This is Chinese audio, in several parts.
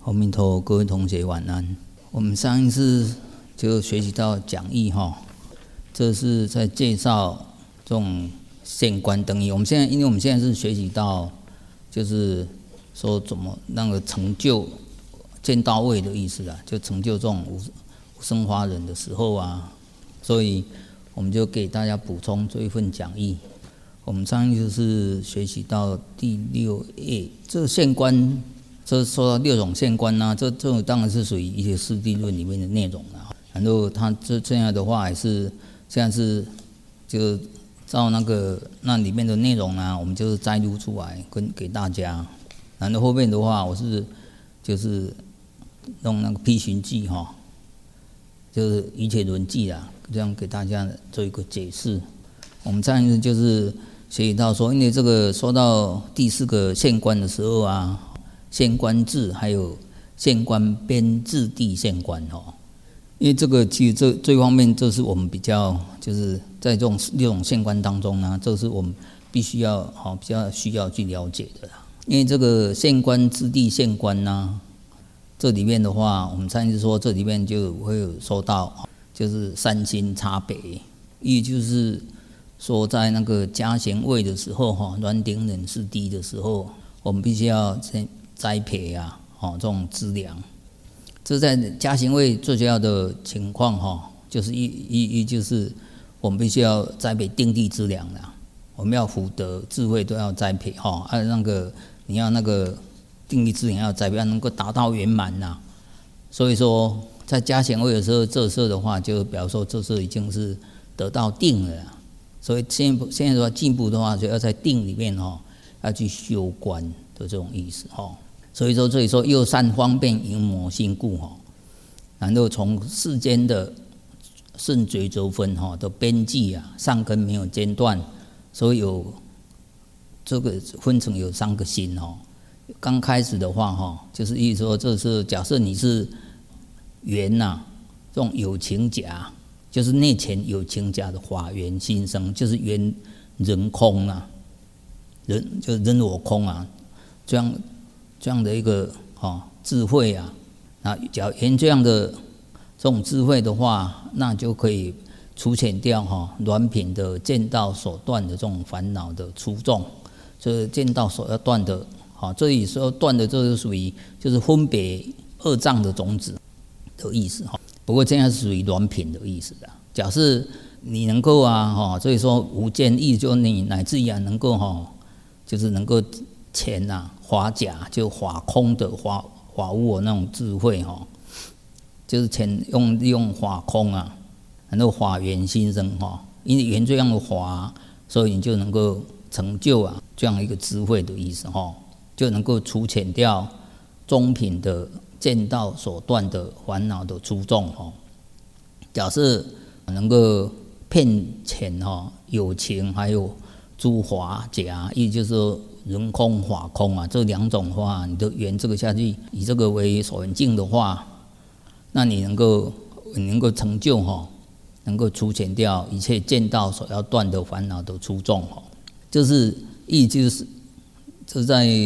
阿弥陀佛，各位同学晚安。我们上一次就学习到讲义这是在介绍这种现观等义。因为我们现在是学习到，就是说怎么那个成就见到位的意思啊，就成就这种无生法忍的时候啊，所以我们就给大家补充这一份讲义。我们上一次是学习到第6页，这个现观。这说到6种现观啊，这种当然是属于一些四谛论里面的内容啊。然后他这样的话，也是现在是就照那里面的内容啊，我们就是摘录出来给大家。然后后面的话，我是就是用那个批寻记就是一切轮记啊，这样给大家做一个解释。我们上一次就是学习到说，因为这个说到第4个现观的时候啊。现观智还有现观边智谛现观因为这个其实这方面，这是我们比较就是在这种6种现观当中呢，这是我们必须要比较需要去了解的啦。因为这个现观智谛现观呢，这里面的话，我们上一次说这里面就会有说到，就是三心差别，也就是说在那个加行位的时候暖顶忍世谛的时候，我们必须要先栽培这种资粮，这在加行位最主要的情况就是就是我们必须要栽培定力资粮啦，我们要福德智慧都要栽培你要那个定力资粮要栽培，要能够达到圆满啦。所以说在加行位的时候，这时候的话，就表示说这时候已经是得到定了啦。所以现在的话进步的话，就要在定里面要去修观的这种意思所以说这里说又善方便淫魔心故然后从世间的顺随周分的边际啊，上根没有间断，所以有这个分成有3个心刚开始的话就是意思说，这是假设你是缘这种有情假，就是内前有情假的法缘心生，就是缘人空就是人我空这样的一个智慧啊，那只要沿这样的这种智慧的话，那就可以除遣掉软品的见道所断的这种烦恼的粗重。这见道所要断的这里说断的，这是属于就是分别恶障的种子的意思不过这样是属于软品的意思的。假设你能够所以说无间意，就你乃至于能够就是能够前法假，就法空的法无我那种智慧就是利用法空然后法缘心生因为缘这样的法，所以你就能够成就这样一个智慧的意思就能够除遣掉中品的见道所断的烦恼的粗重假设能够骗遣有情还有诸法假，意就是说人空法空这2种话，你都圆这个下去，以这个为所缘境的话，那你能够成就能够除遣掉一切见道所要断的烦恼的粗重就是这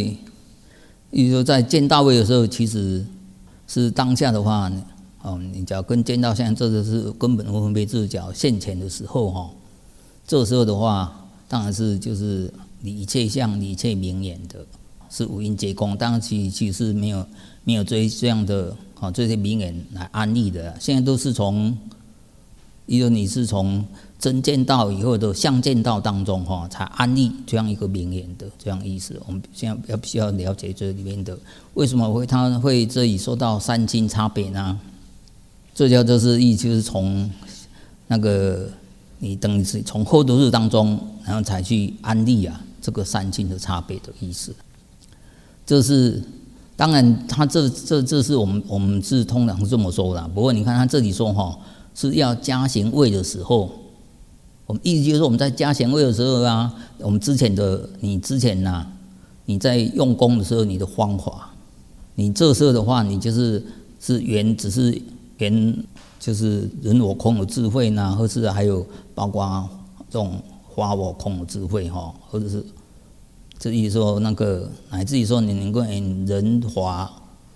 在见道位的时候，其实是当下的话你只要跟见道相，这就是根本无分别智角现前的时候这时候的话，当然是就是离一切相离一切名言的，是无因皆空。当然其实是没有这样的这些名言来安立的。现在都是从你是从真见道以后的相见道当中才安立这样一个名言的这样意思。我们现在必须要了解这里面的为什么他会这里说到三心差别呢？这就是就是从那个你等于是从后头日当中，然后才去安立这个三心的差别的意思。这是当然，他这是我们是通常是这么说的。不过你看他这里说是要加行位的时候，我们意思就是说我们在加行位的时候我们你之前你在用功的时候，你的方法，你这时候的话，你就是缘只是缘。就是人我空的智慧或是还有包括这种法我空的智慧或者是这意思说那个乃至于说你能够人法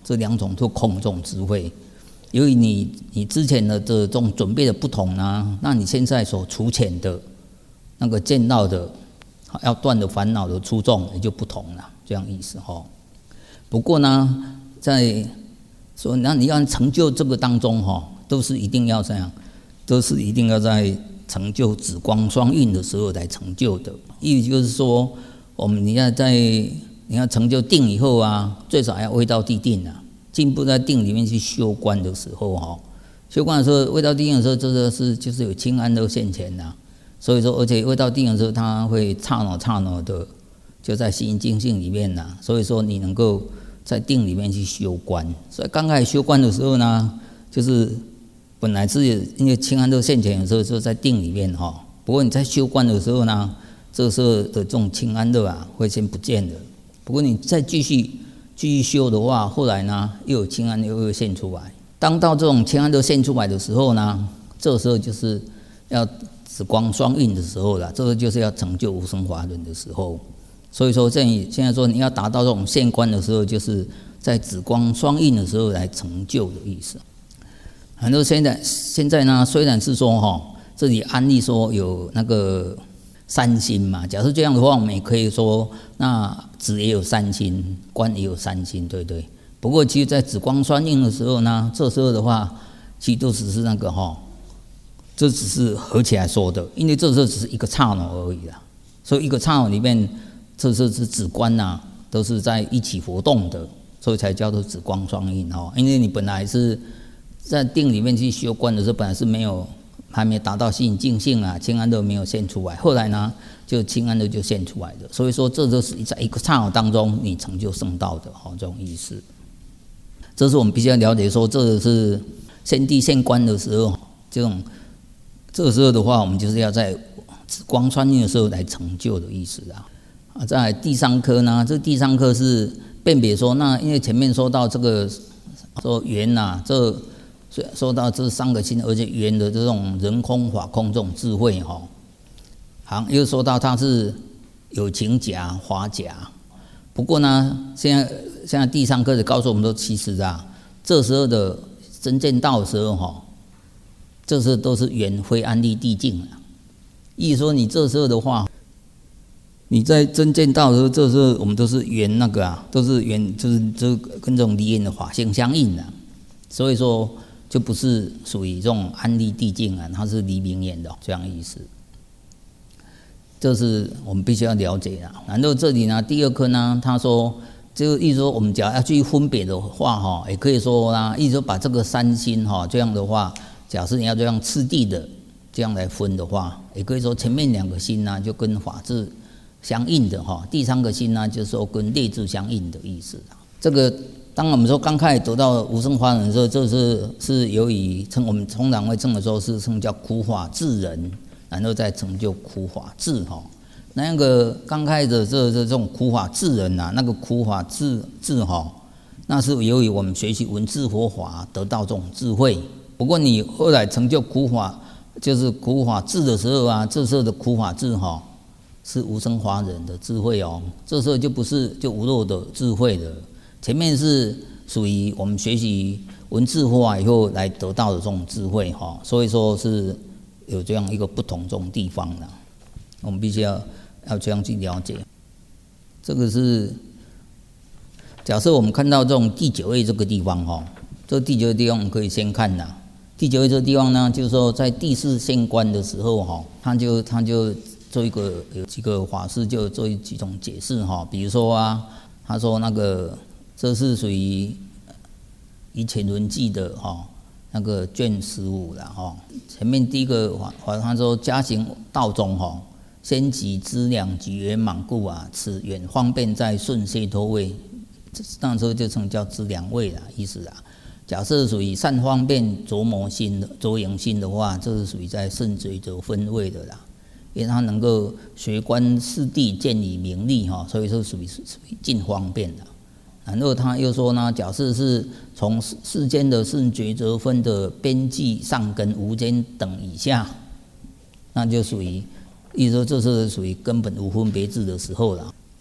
这两种都空这种智慧。由于你之前的这种准备的不同啊，那你现在所除浅的那个见到的要断的烦恼的初众也就不同了，这样意思哈。不过呢，在说那你要成就这个当中哈，都是一定要这样，都是一定要在成就紫光双运的时候来成就的。意思就是说，你要成就定以后啊，最少要未到地定啊。进步在定里面去修观的时候哈，修观的时候，未到定的时候，就是有清安乐现前呐。所以说，而且未到定的时候，它会刹那的就在心净性里面呐。所以说，你能够在定里面去修观。所以刚开始修观的时候呢，就是本来是因为清安乐现前的时候就在定里面哈。不过你在修观的时候呢，这时候的这种清安乐啊会先不见了。不过你再继续修的话，后来呢又有清安乐又现出来。当到这种清安乐现出来的时候呢，这时候就是要紫光双运的时候了。这个就是要成就无生法忍的时候。所以说现在说你要达到这种现观的时候，就是在紫光双运的时候来成就的意思。很多现在呢，虽然是说哈，这里安利说有那个三心嘛，假设这样的话，我们也可以说，那紫也有三心，观也有三心，对不对？不过其实，在紫光双运的时候呢，这时候的话，其实都只是那个这只是合起来说的，因为这时候只是一个刹那而已啦。所以一个刹那里面，这时候是紫观呐，都是在一起活动的，所以才叫做紫光双运哦。因为你本来是在定里面去修观的时候，本来是还没达到心净性啊，清安乐没有现出来。后来呢，就清安乐就现出来的。所以说，这就是在一个刹那当中，你成就圣道的这种意思。这是我们必须要了解说，这是现地现观的时候，这个时候的话，我们就是要在紫光双运的时候来成就的意思啊。在第三科呢，这第三科是辨别说，那因为前面说到这个说缘呐，说到这三个心，而且缘的这种人空法空这种智慧好，又说到它是有情假、法假。不过呢，现在第三课就告诉我们说，其实这时候的真正到的时候这时候都是缘非安立地境了。意思说，你这时候的话，你在真正到的时候，这时候我们都是缘都是缘，就是跟这种离缘的法性相应的。所以说，就不是属于这种安立地境它是离明眼的这样意思。这是我们必须要了解的。然后这里呢，第二课呢，他说，就意思说，我们假如要去分别的话也可以说意思说把这个三心这样的话，假设你要这样次第的这样来分的话，也可以说前面两个心呢就跟法智相应的第三个心呢就是说跟类智相应的意思。这个当我们说刚开始得到无生法忍的时候，这是由于我们通常会称的时候是称叫苦法智人，然后再成就苦法智那个刚开始的这种苦法智人那个苦法智那是由于我们学习文字佛法得到这种智慧。不过你后来成就苦法，就是苦法智的时候这时候的苦法智是无生法忍的智慧这时候就不是就无漏的智慧了。前面是属于我们学习文字佛法以后来得到的这种智慧所以说是有这样一个不同这种地方的，我们必须要这样去了解。这个是假设我们看到这种第九位这个地方这第九位地方我们可以先看第九位这个地方呢，就是说在第四现观的时候他就做有几个法师就做几种解释比如说他说那个这是属于以前轮记的那个卷15了前面第一个法他说加行道中先集资粮及圆满故此远方便在顺解脱位，那时候就称叫资粮位了意思假设属于善方便着魔心的着影心的话，这是属于在顺觉者分位的因为他能够学观四谛见以明利所以说属于尽方便的。然后他又说呢，假设是从世间的顺觉者分的边际上根无间等以下，那就属于意思说这是属于根本无分别智的时候了。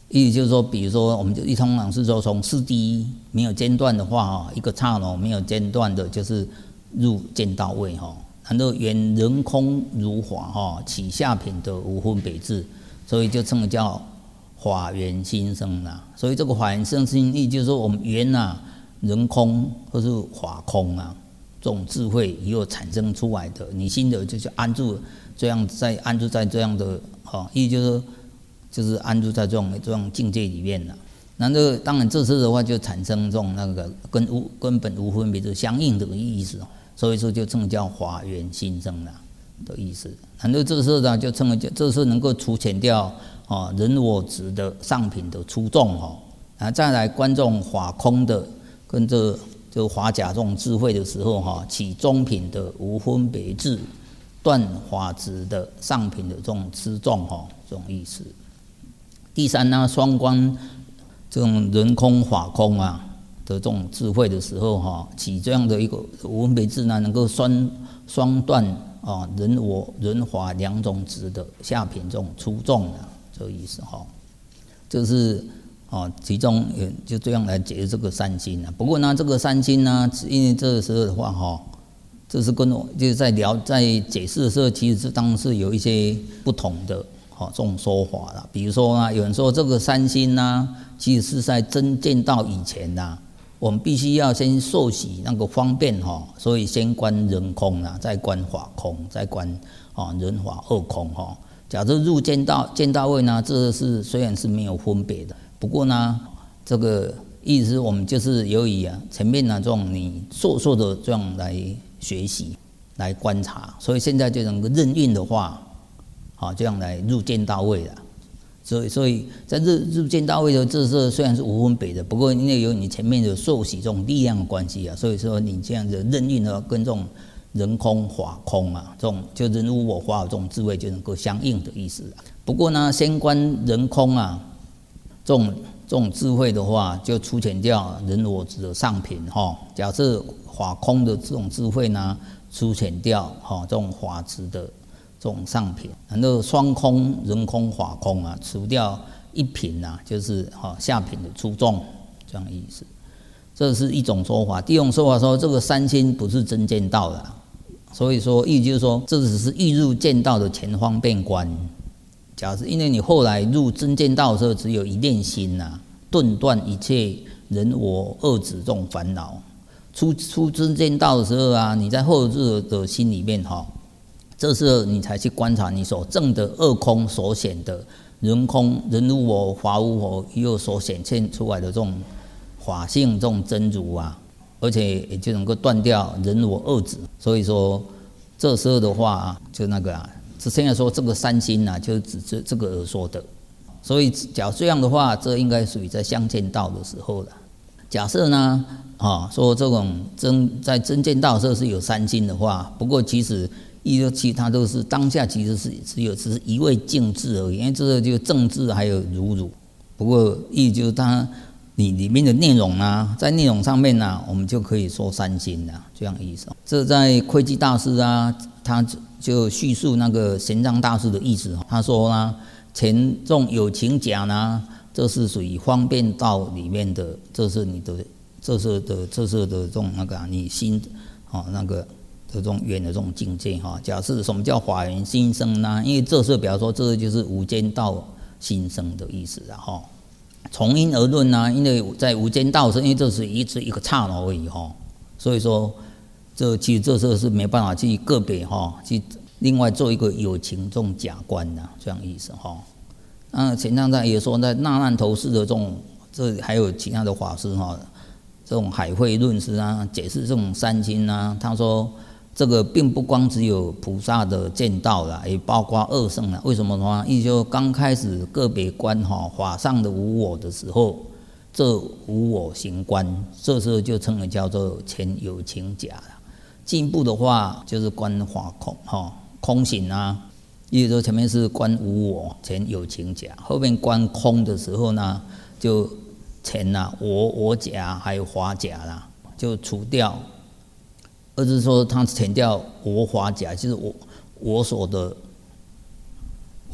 意思就是说，比如说我们就通常是说从四谛没有间断的话，一个刹那没有间断的，就是入见到位哈。然后缘人空如法起下品的无分别智，所以就称为叫法缘心生啦。所以这个法缘生心意，就是说我们缘人空或是法空这种智慧以后产生出来的，你心的就是安住，这样在安住在这样的意思就是安住在这种境界里面了。那当然这次的话就产生这种那个根本无分别智相应的意思，所以说就称叫法缘心生的意思。然后这次呢就称为这是能够除遣掉人我执的上品的出众再来观众法空的跟这法假这种智慧的时候起中品的无分别智，断法执的上品的这种痴众这种意思。第三呢，双观这种人空法空的这种智慧的时候起这样的一个无分别智呢，能够双断人我人法两种执的下品这种出众这个意思这是其中就这样来解释这个三心不过呢，这个三心呢，因为这个时候的话这是跟我就是在解释的时候，其实当然是有一些不同的这种说法啦。比如说有人说这个三心其实是在真见道以前我们必须要先受洗那个方便所以先观人空再观法空，再观人法二空假设入见道位这是虽然是没有分别的，不过呢，这个意思我们就是由于前面这种你硕的这样来学习来观察，所以现在就能够任运的话这样来入见到位了。所以在入见到位的这是虽然是无分别的，不过因为有你前面的受洗这种力量的关系所以说你这样的任运跟这种人空法空这种就人无我法这种智慧就能够相应的意思不过呢，先观人空这种智慧的话，就除遣掉人我执的上品假设法空的这种智慧呢，除遣掉这种法执的这种上品，然后双空人空法空除掉一品就是下品的出众，这样的意思。这是一种说法。第二种说法说，这个三心不是真见道的，所以说意就是说，这只是欲入见道的前方便观。假设因为你后来入真见道的时候，只有一念心顿断一切人我二执这种烦恼。出真见道的时候你在后日的心里面这时候你才去观察你所证的二空所显的人空、人无我、法无我，又所显现出来的这种法性、这种真如而且也就能够断掉人我二执。所以说，这时候的话，就那个现在说这个三心就是指这个而说的。所以假如这样的话，这应该属于在相见道的时候了。假设呢，说这种在真见道的时候是有三心的话，不过其实其他都是当下，其实是只是一味静智而已，因为这个就正智还有如。不过意就是你里面的内容在内容上面我们就可以说三心这样意思。这在窥基大师他就叙述那个玄奘大师的意思，他说前众有情假这是属于方便道里面的，这是你的这是的这种那个你心那个这种远的这种境界假设什么叫法缘心生呢？因为这是比方说这就是无间道心生的意思从因而论因为在无间道生，因为这是一个刹那而已所以说其实这时候是没办法去个别去另外做一个有情这种假观这样意思前上在也说在那烂头寺的这还有其他的法师这种海会论师解释这种三心他说这个并不光只有菩萨的见道也包括二圣为什么呢？意思就刚开始个别观法上的无我的时候，这无我行观，这时候就称为叫做前有情假进一步的话就是观法空空行意思说前面是观无我，前有情假，后面观空的时候呢，就前我假还有法假就除掉。而是说他前掉我法假，就是我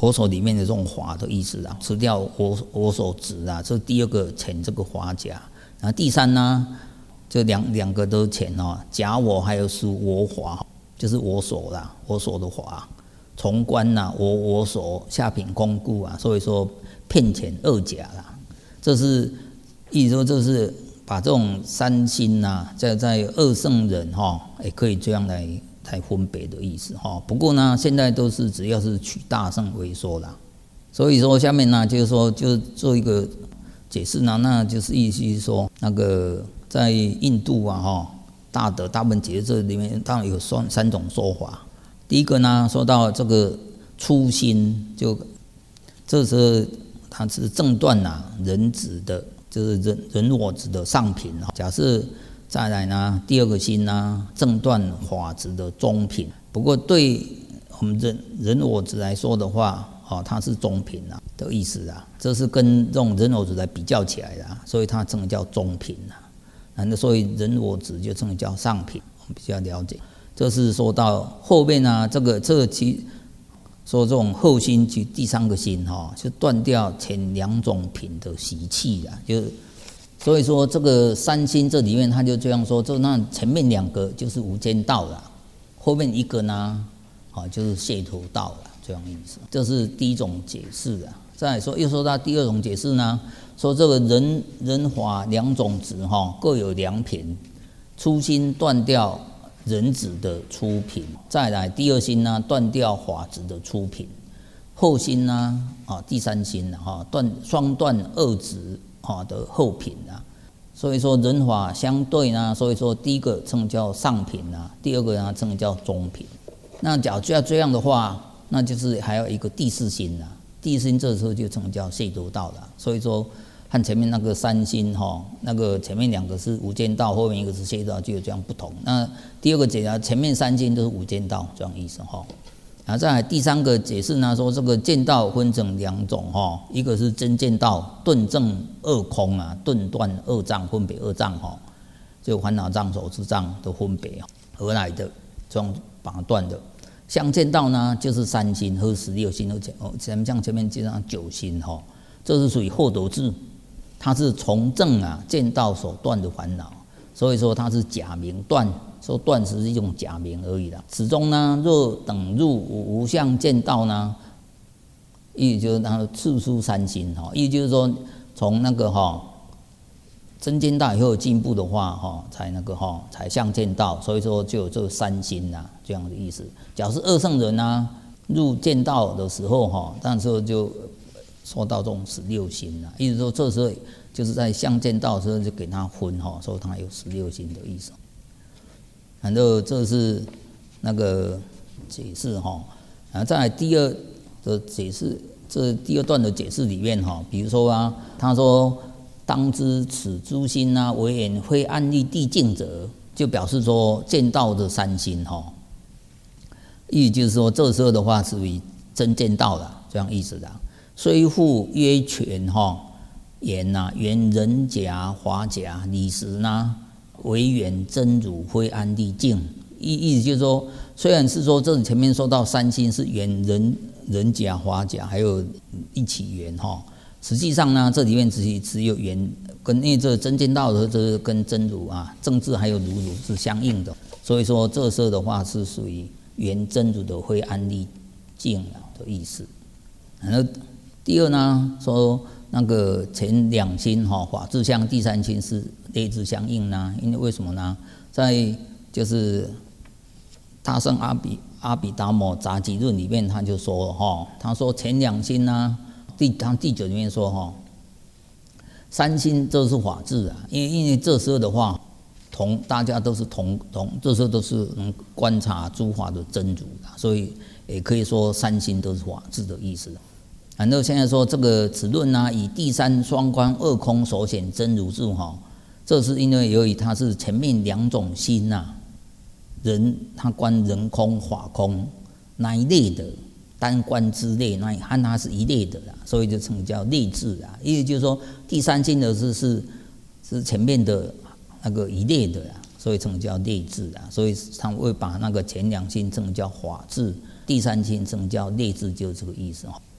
我所里面的这种华的意思啊，吃掉我所执啊，这是第二个遣这个华甲。然后第三呢，就两个都遣哦，假我还有属我华，就是我所啦，我所的华，从官呐，我所下品公故啊，所以说骗遣二假啦，这是意思说这是把这种三心呐，在二圣人哈，也可以这样来分别的意思哈。不过呢，现在都是只要是取大圣为说啦，所以说下面呢就是说就做一个解释呢，那就是意思是说那个在印度啊哈，大德大部分解释这里面当然有三种说法。第一个呢，说到这个初心，就这时候它是正断呐人子的，就是人我子的上品。假设再来呢，第二个心呢，正断法子的中品。不过对我们人我子来说的话，它是中品啊的意思啊，这是跟这种人我子来比较起来的，所以它称为叫中品啊。那所以人我子就称为叫上品，我们比较了解。这是说到后面啊，这个其说这种后心及第三个心就断掉前两种品的习气啊，所以说这个三心这里面他就这样说，就那前面两个就是无间道了，后面一个呢就是解脱道了，这样意思。这是第一种解释啊。再来说又说到第二种解释呢，说这个人法两种子各有两品，初心断掉人子的初品，再来第二心呢断掉法子的初品，后心呢第三心双断二子的后品啊。所以说人法相对呢，所以说第一个称叫上品啊，第二个呢称叫中品。那假如要这样的话，那就是还有一个第四心啊，第四心这时候就称叫解脱道了。所以说和前面那个三心那个前面两个是无间道，后面一个是解脱道，就有这样不同。那第二个解释前面三心都是无间道，这样意思然后再来第三个解释呢，说这个见道分成两种一个是真见道，顿证二空啊，顿断二障，分别二障就烦恼障、手持障的分别而来的，这种把它断的。相见道呢，就是三心和16心，像前面介绍9心这是属于后得智，它是从正见道所断的烦恼，所以说它是假名断。说断只是一种假名而已啦。始终呢，若等入无相见道呢，意思就是它次出三心意思就是说从那个真见道以后进步的话才那个才相见道，所以说就有这三心这样的意思。假如是二圣人入见道的时候那时候就说到这种16心意思说这时候就是在相见道的时候就给他分说他有16心的意思。然后这是那个解释然后再来第二的解释，这第二段的解释里面比如说他说当知此诸心为言非暗立地境者，就表示说见道的三心意思就是说这时候的话属于真见道了，这样意思的。虽复曰全言缘人甲华甲理实呢为缘真如非安立境，意思就是说，虽然是说这前面说到三心是缘人甲、华甲，还有一起缘实际上呢，这里面只有缘跟因为这真见道的这是跟真如正智还有如是相应的，所以说这时候的话是属于缘真如的非安立境的意思。然后第二呢，说那个前两心法智相，第三心是类智相应呢？因为为什么呢？在就是大圣阿毗达摩杂集论里面他就说了他说前两心第9里面说三心这是法智因为这时候的话大家都是同这时候都是能观察诸法的真如所以也可以说三心都是法智的意思。然后现在说这个此论以第三双观二空所显真如智这是因为由于它是前面两种心人他观人空法空那一类的单观之类，那和它是一类的所以就称叫类智意思就是说第三心的是前面的那个一类的所以称叫类智所以他会把那个前两心称叫法智，第三心称叫类智，就是这个意思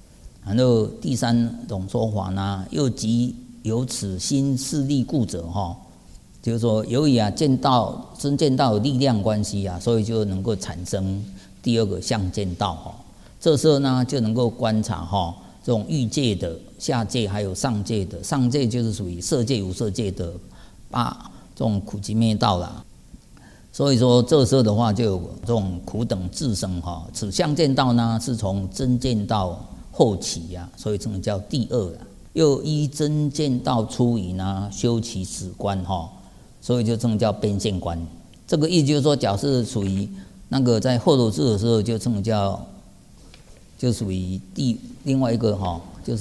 然后第三种说法呢，又即有此心势力故者就是说由于见道真见道有力量关系所以就能够产生第二个相见道这时候呢就能够观察这种欲界的、下界还有上界的，上界就是属于色界、无色界的这种苦集灭道啦。所以说这时候的话就有这种苦等自生此相见道呢是从真见道后起所以这个叫第二啦。又依真见道出于呢修其止观所以就这个叫边线观。这个意思就是说，假设属于那个在后头智的时候，就这个叫就属于另外一个就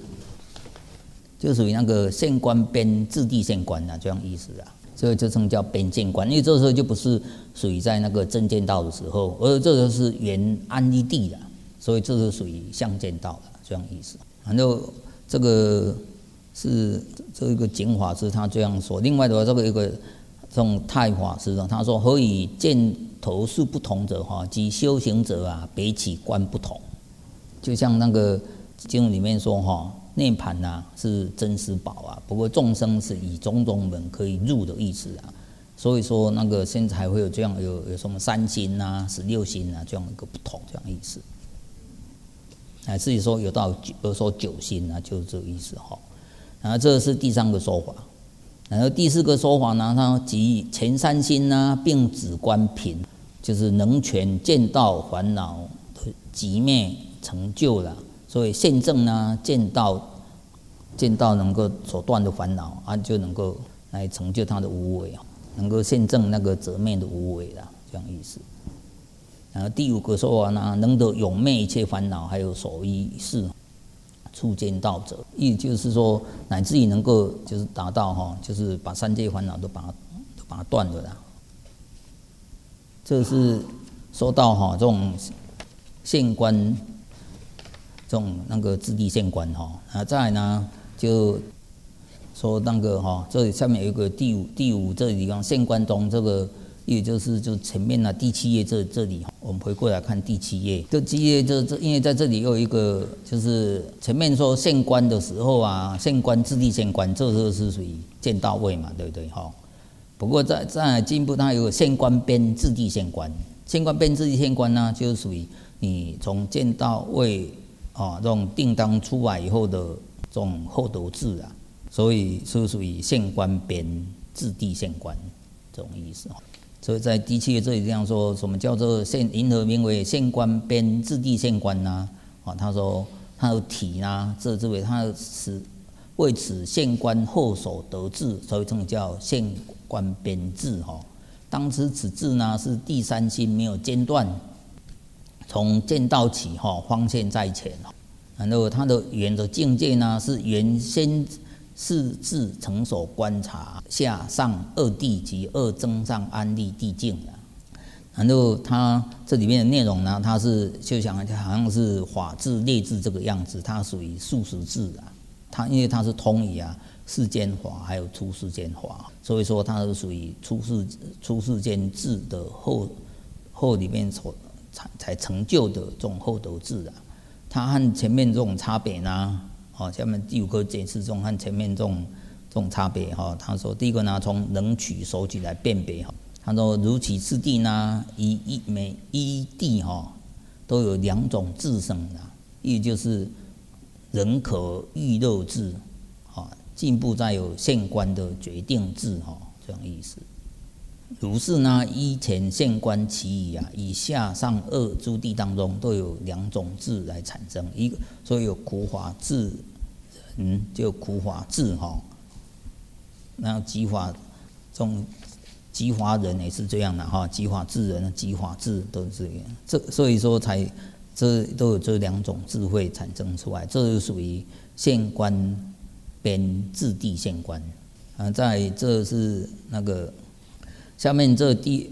属于那个线观边自地线观这样意思所以就这个叫边线观。因为这时候就不是属于在那个真见道的时候，而这个是原安立地的，所以这是属于相见道这样意思。然后这个是这一个净法师他这样说。另外的话，这个一个这种太法师他说：何以见头数不同者即修行者别起观不同。就像那个经里面说涅槃是真实宝不过众生是以种种门可以入的意思所以说那个现在还会有这样有什么3心16心这样一个不同这样意思。至于说有说9心就是这个意思然后这是第3个说法。然后第4个说法呢，它即前3心并止观品，就是能全见道烦恼的寂灭成就了。所以现证呢见道能够所断的烦恼就能够来成就它的无为能够现证那个则灭的无为这样意思。然后第5个说法呢，能得永灭一切烦恼，还有所依是触见道者，意思就是说乃至于能够就是达到就是把3界烦恼都把它断了这是说到这种现观，这种那个自地现观再来呢就说那个这里下面有一个第五这里地方现观中这个。也就是前面第7页这里，我们回过来看第7页。这7页因为在这里又有一个，就是前面说现观的时候现观自地现观，这时候是属于见道位嘛，对不对不过再进一步，它有现观边自地现观，现观边自地现观呢，就是属于你从见道位这种定当出来以后的这种后头智所以是属于现观边自地现观这种意思所以在第7页这里这样说，什么叫做因何名为现观边自地现观他说他有体这位他是为此现观后所得智，所以这种叫现观边智当知此智是第3心没有间断，从见道起方现在前然后他的原的境界是原先是智成所观察下上2地及2增上安立地境然后它这里面的内容呢，它是就想好像是法智列智这个样子，它属于数十智它因为它是通于世间法还有出世间法，所以说它是属于出世间智的后里面所才成就的这种后头智它和前面这种差别呢下面第5个解释中和前面这种差别他说第一个呢，从能取手取来辨别他说如其次第呢，每一地都有2种智生一就是人可欲乐智进一步再有现观的决定智这样意思。如是呢，依前现观其余以下上2诸地当中都有2种智来产生，一个所以有苦法智就苦法智那极法这种极法人也是这样的极法智人极法智都是这样，所以说这都有这2种智慧产生出来，这就属于现观边自地现观在这是那个下面这第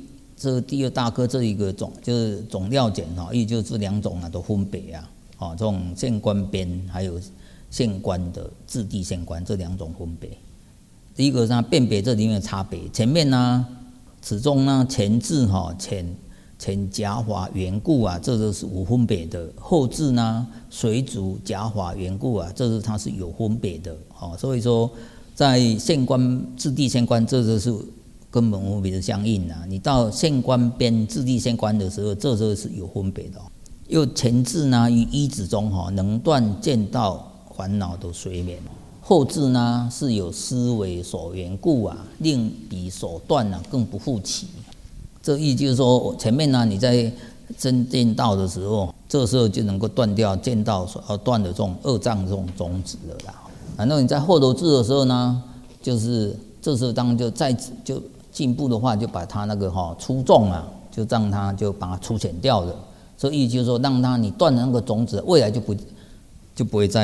2大科这一个就是总要简也就是这2种都分别这种现观边还有现观的自地现观这2种分别。第一个是辨别这里面的差别，前面呢此中呢前智前假法缘故啊，这都是无分别的；后至呢，随逐假法缘故啊，这是它是有分别的。所以说，在现观自地现观，这就是根本无分别的相应啊。你到现观边自地现观的时候，这就是有分别的。又前至呢，于一指中能断见道烦恼的随眠；后至呢，是有思维所缘故啊，令彼所断更不复起。这意就是说，前面呢，你在真见道的时候，这时候就能够断掉见道所要断的这种二障这种种子了啦。然后你在后头智的时候呢，就是这时候当就进步的话，就把它那个出众啊，就让它就把它粗浅掉了。所以就是说，让它你断的那个种子，未来就不会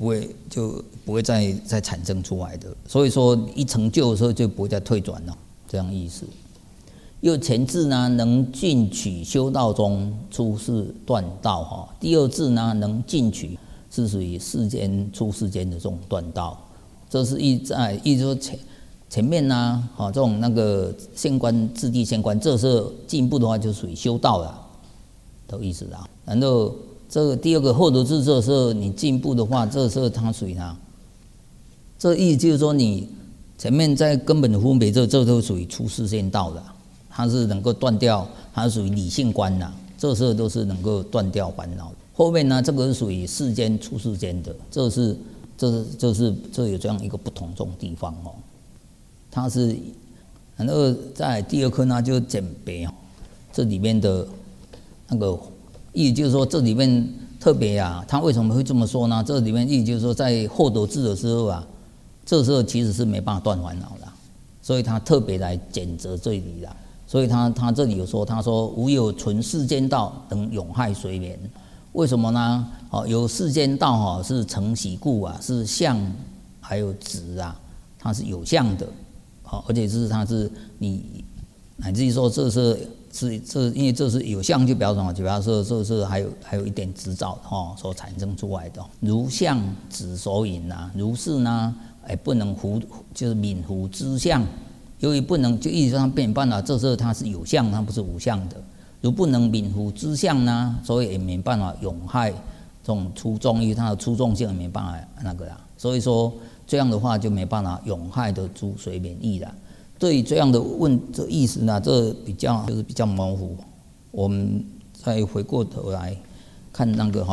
再产生出来的。所以说，一成就的时候就不会再退转了，这样意思。又前至呢，能进取修道中出世断道第二至呢，能进取是属于世间出世间的这种断道。这是意思说前面呢，这种那个现观自地现观，这时候进步的话就属于修道了的意思啦。然后这个第二个后头至这时候你进步的话，这时候它属于它，这意思就是说你前面在根本的分别这都属于出世间道的。它是能够断掉，它是属于理性观呐，这时候都是能够断掉烦恼。后面呢，这个是属于世间出世间的，这有这样一个不同这种地方它是，然后在第二课呢就简别这里面的那个意思就是说，这里面特别啊，他为什么会这么说呢？这里面意思就是说，在后头智的时候啊，这时候其实是没办法断烦恼的，所以他特别来检责这里啦。所以他这里有说，他说无有纯世间道等永害随眠，为什么呢？有世间道是成习故啊，是相还有质啊，它是有相的，而且它是你乃至于说这因为这是有相，就表示什么？就表示这是还有一点执照所产生出来的，如相质所引啊，如是呢，不能就是泯糊知相。由于不能，就意思上没办法，这时候它是有相，它不是无相的。如不能泯糊知相呢，所以也没办法永害这种出众，因为它的出众性也没办法那个啦。所以说这样的话就没办法永害的诸随免疫啦。对于这样的这意思呢，这比较模糊。我们再回过头来看那个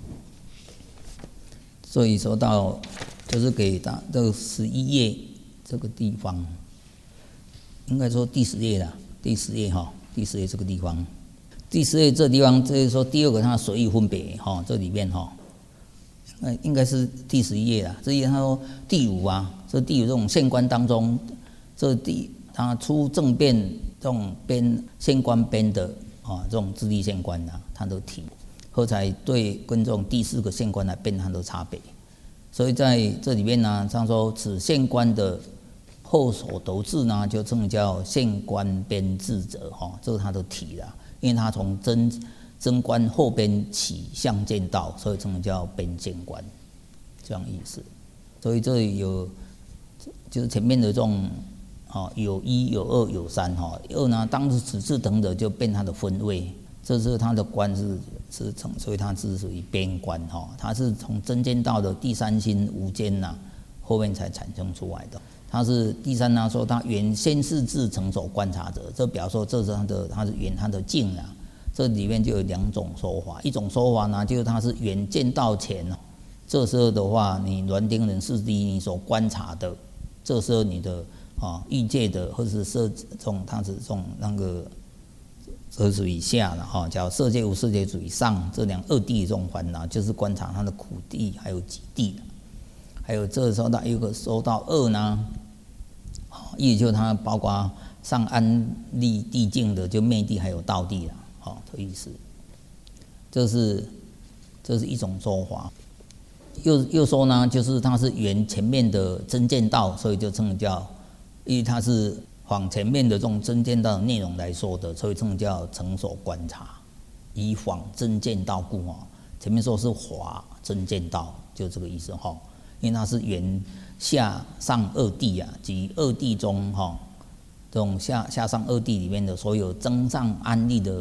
所以说到就是给到这个11页这个地方。应该说第10页啦，第10页这个地方，第10页这地方，这是说第二个它随意分别这里面应该是第11页啦。这页他说第5啊，这第5这种现观当中，他出正辩这种现观边的这种自地现观啊，他都提，后才对跟这种第4个现观来辩它的差别。所以在这里面呢，他说此现观的后所得智呢，就称叫现观边智者这是他的题啦。因为他从真观后边起相见道，所以称叫边见观，这样意思。所以这里有就是前面的这种有1有2有32呢，当时此次等者就变它的分位，这是它的观是成，所以它是属于边观它是从真见道的第3心无间后面才产生出来的。他是第3呢，说他原先是自成熟观察者，这表示说这是他是原他的境啊。这里面就有2种说法，一种说法呢，就是他是原见道前这时候的话，你煖丁人世第一你所观察的，这时候你的欲界的或者是它是这种那个这属于下了叫色界无色界属于上，这2地这种烦恼，就是观察它的苦地还有极地。还有这时候到有个说到2呢，意思就是它包括上安立地境的，就灭地还有道地的意思。这是一种说法。又说呢，就是它是原前面的真见道，所以就称叫，因为它是仿前面的这种真见道的内容来说的，所以称叫成熟观察，以仿真见道故前面说是华真见道，就这个意思因为它是原下上2地啊，即2地中这种下上2地里面的所有增上安立的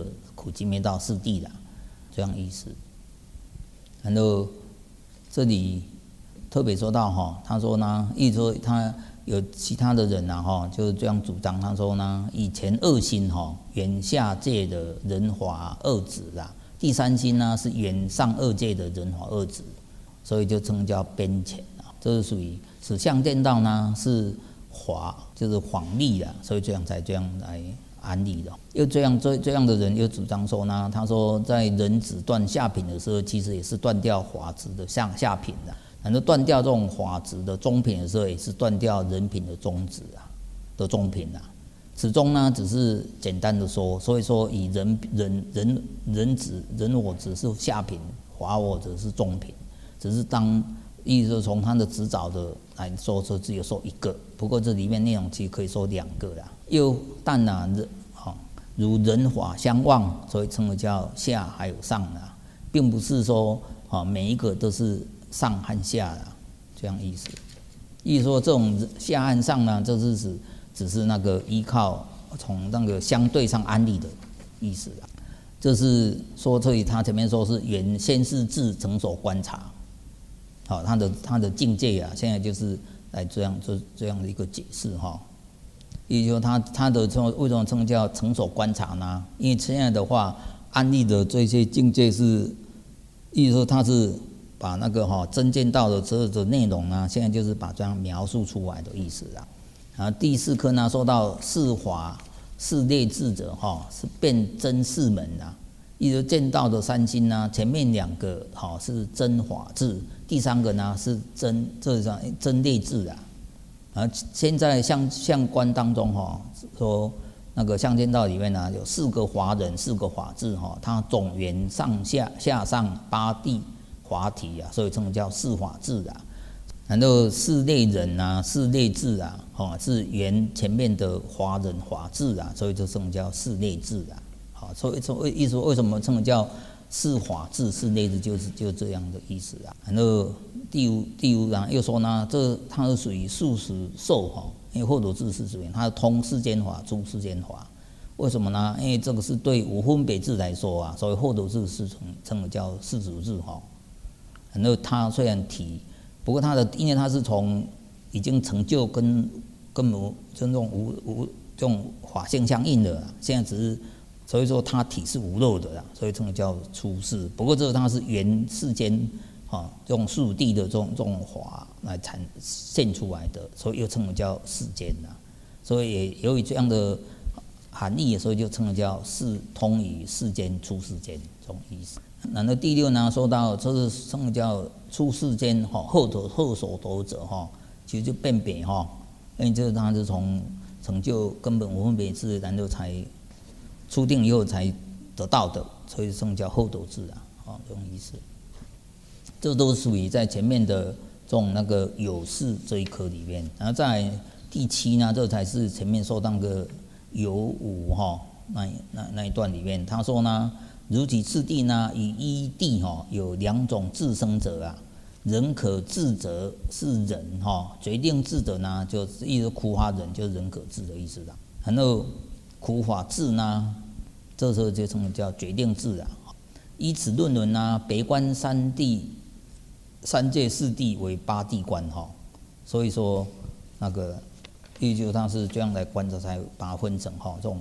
苦集灭道四谛啦，这样意思。然后这里特别说到哈，他说呢，意思说他有其他的人呐哈，就是这样主张。他说呢，以前二心哈，原下界的人法二执啦，第三心呢是原上二界的人法二执，所以就称叫边前啊。这是属于此相见道呢是法，就是谎力啦，所以这样才这样来安利的。又这样的人又主张说呢，他说在人子断下品的时候，其实也是断掉法执的下品的。然后断掉这种法执的中品的时候，也是断掉人品的中执啊的中品啊。此中呢，只是简单的说，所以说以人执人我执是下品，法我执是中品，只是当意思从他的执照的来说，只有说一个。不过这里面内容其实可以说两个啦。又但呐，如人法相望，所以称为叫下还有上啦，并不是说每一个都是上和下啦，这样意思。意思说这种下和上呢，这是只是那个依靠从那个相对上安立的意思啦。这是说，这里他前面说是原先是智成所观察，好，他的境界啊，现在就是来这样的一个解释哈。也就是说他的为什么称叫成所观察呢？因为现在的话，安立的这些境界是，意思说他是把那个真见道的所有的内容呢，现在就是把这样描述出来的意思啦。然后第四课呢，说到四法四类智者是辨真四门啊。意思见道的三心呢，前面两个是真法智，第三个呢是真类智啊。现在相观当中说那个相见道里面呢，有四个法忍，四个法智它总圆上下上八谛法体啊，所以称叫四法智啊。然后四类忍啊，四类智啊，是圆前面的法忍法智啊，所以就称叫四类智啊。所以意思为什么称叫四法智四类智，就这样的意思啊。然后第五章又说呢，它是属于数十受因为惑土智是属于它通世间法出世间法。为什么呢？因为这个是对无分别智来说啊，所以惑土智是称为叫世俗智然后它虽然不过因为它是从已经成就跟无这种法性相应的，现在只是。所以说它体是无漏的啦，所以称叫出世。不过这个它是原世间这种速地的这种法来现出来的，所以又称为叫世间啦。所以也由于这样的含义，所以就称为叫通于世间出世间这种意思。然后第六呢，说到这是称为叫出世间后所得者其实就辨别因为这它是从成就根本无分别智，然后才初定以后才得到的，所以称叫后斗智啊，这种意思。这都属于在前面的这种那个有事这一科里面。然后在第七呢，这才是前面说那个有五那一段里面，他说呢，如其次第呢，以一谛有两种自生者啊，人可智者是人决定智者呢，就意思苦法忍就是人可智的意思啦。然后苦法智呢，这时候就称为叫决定智啊。依此论文呢，北观三谛、三界四谛为八谛观所以说那个依旧它是这样来观察，才把它分成这种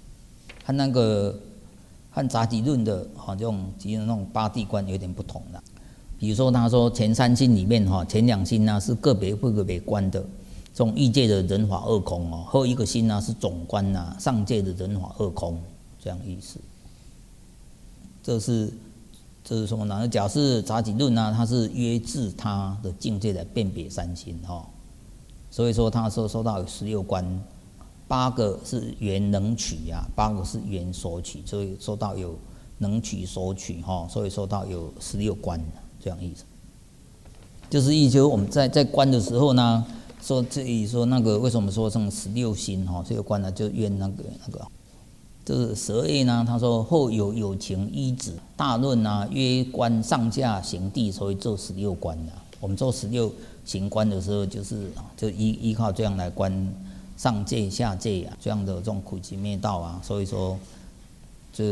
和杂集论的这种其实那种八谛观有点不同的。比如说他说前三心里面前两心呢是个别观的。这种欲界的人法二空后一个心呢是总观上界的人法二空，这样意思。这是什么呢？假设杂集论它是约制它的境界来辨别三心所以说他说到有16观，8个是缘能取8个是缘所取，所以说到有能取所取所以说到有16观，这样意思。就是意思说我们在观的时候呢。说这里说那个为什么说成16心这个观呢，就缘那个，就是12业呢。他说后有情依止大论约观上下行谛，所以做16观我们做16行观的时候，就依靠这样来观上界下界这样的这种苦集灭道所以说这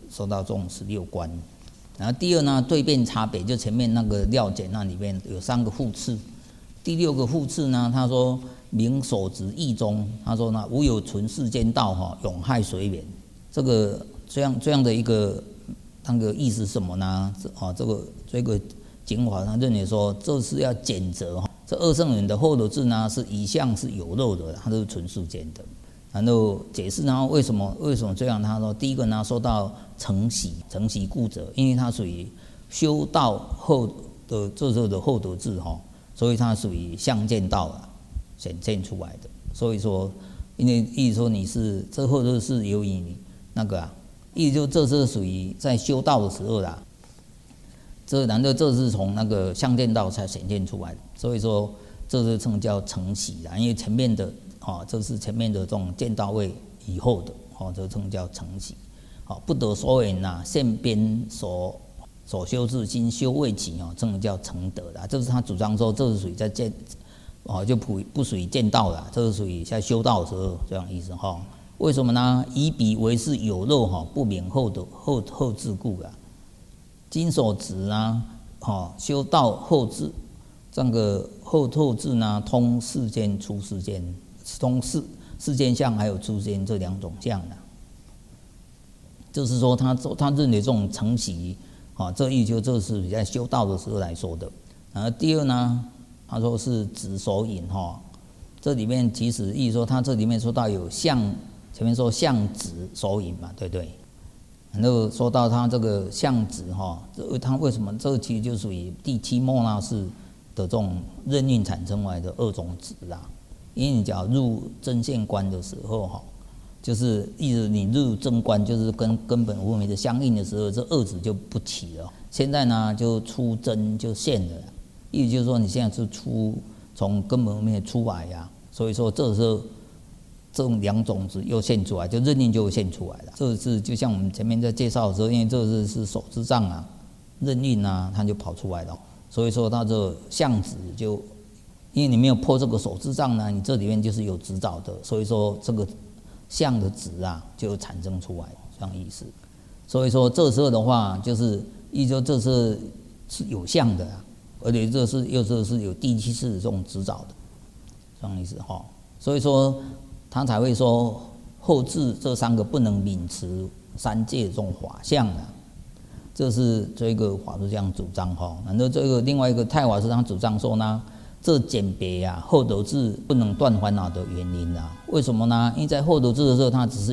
说到这种16观。然后第二呢，对辩差别，就前面那个料简那里面有3个复次。第6个复次呢，他说明所执义中，他说呢无有存世间道永害随缘。这个这样的一个那个意思是什么呢？这个经法他认为说这是要检责这二圣人的后头智呢是一向是有漏的，它都是存世间的。然后解释呢为什么这样？他说第一个呢说到承习故者，因为它属于修道后的这时候的后头智所以它属于相见道显现出来的。所以说，因为意思说你是这后头是由于你那个意思就这是属于在修道的时候啦。难道这是从那个相见道才显现出来的？所以说这是称叫承习啦，因为前面的这是前面的这种见道位以后的这称叫承习。不得所言现边所修治心修未起称叫承德啦。这是他主张说这是属于在见就不属于见道啦，这是属于在修道的时候这样意思为什么呢？以彼为是有漏不明后自故啦。今所执呢修道后自这个后自呢通世间出世间，通世间相还有出世间这2种相就是说他认为这种承习这意思这是在修道的时候来说的。然后第二呢，他说是执手引这里面其实意思说他这里面说到有相，前面说相执手引嘛，对不对？然后说到他这个相执他为什么这个其实就属于第7末那识的这种任运产生来的2种执啦。因为你假如入真现观的时候就是意思你入正观，就是跟根本无明的相应的时候，这2执就不起了。现在呢就出真就现了，意思就是说你现在是从根本无明出来所以说这时候这种2种子又现出来，就任运就现出来了。这是就像我们前面在介绍的时候，因为这是手之障任运它就跑出来了。所以说它这相执就因为你没有破这个手之障呢，你这里面就是有执照的，所以说这个相的执就产生出来，这样意思。所以说这时候的话，就是意思说这是有相的而且这是有第7识这种执照的，这样意思所以说他才会说后至这3个不能泯持3界这种法相这是这个法师这样主张然后这个另外一个太法师他主张说呢，这简别后头智不能断烦恼的原因为什么呢？因为在后头智的时候，它只是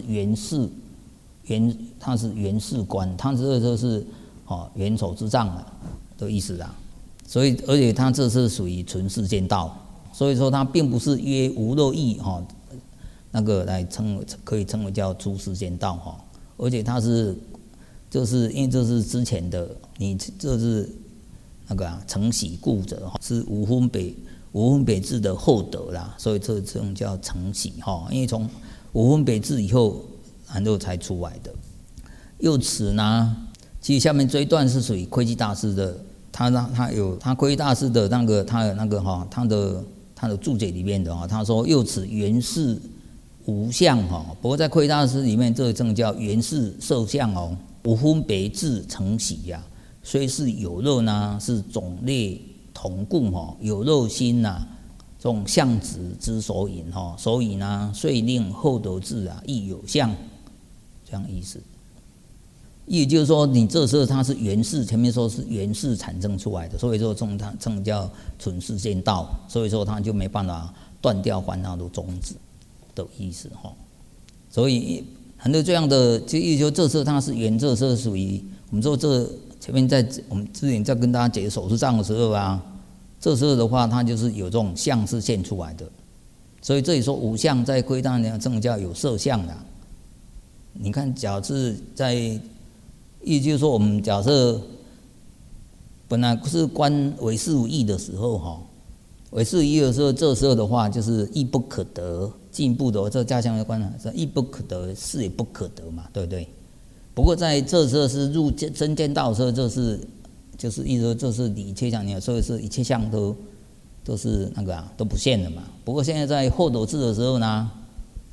它是缘事观，它这就是缘手之障的意思所以而且它这是属于纯世间道，所以说它并不是约无漏义那个来可以称为叫出世间道而且它是就是因为这是之前的你这是那个承习故者是无分别智的后得啦，所以这种叫承习因为从无分别智以后然后才出来的。又此呢，其实下面这一段是属于窥基大师的，他窥基大师的那个他的那个他的注解里面的他说又此缘事无相不过在窥基大师里面这个正叫缘事受相无分别智承习虽是有漏呢，是种类同故有漏心这种相执之所引所以呢，遂令后头智亦有相，这样意思。也就是说，你这时候它是缘事，前面说是缘事产生出来的，所以说它称叫纯世间道，所以说它就没办法断掉烦恼的种子的意思所以很多这样的，就意思说这时候它是缘，这时候属于我们说这前面在我们之前在跟大家解手势障的时候这时候的话，它就是有这种相是现出来的，所以这里说无相在归大呢，正叫有色相你看，假设在，意思就是说，我们假设本来是观唯识无义的时候唯识无义的时候，这时候的话就是义不可得，进一步的这加强的观是义不可得，事也不可得嘛，对不对？不过在这时候是入真见道的时候，就是意思说这是理一切相，所以是一切相都是那个都不现了嘛。不过现在在后头智的时候呢，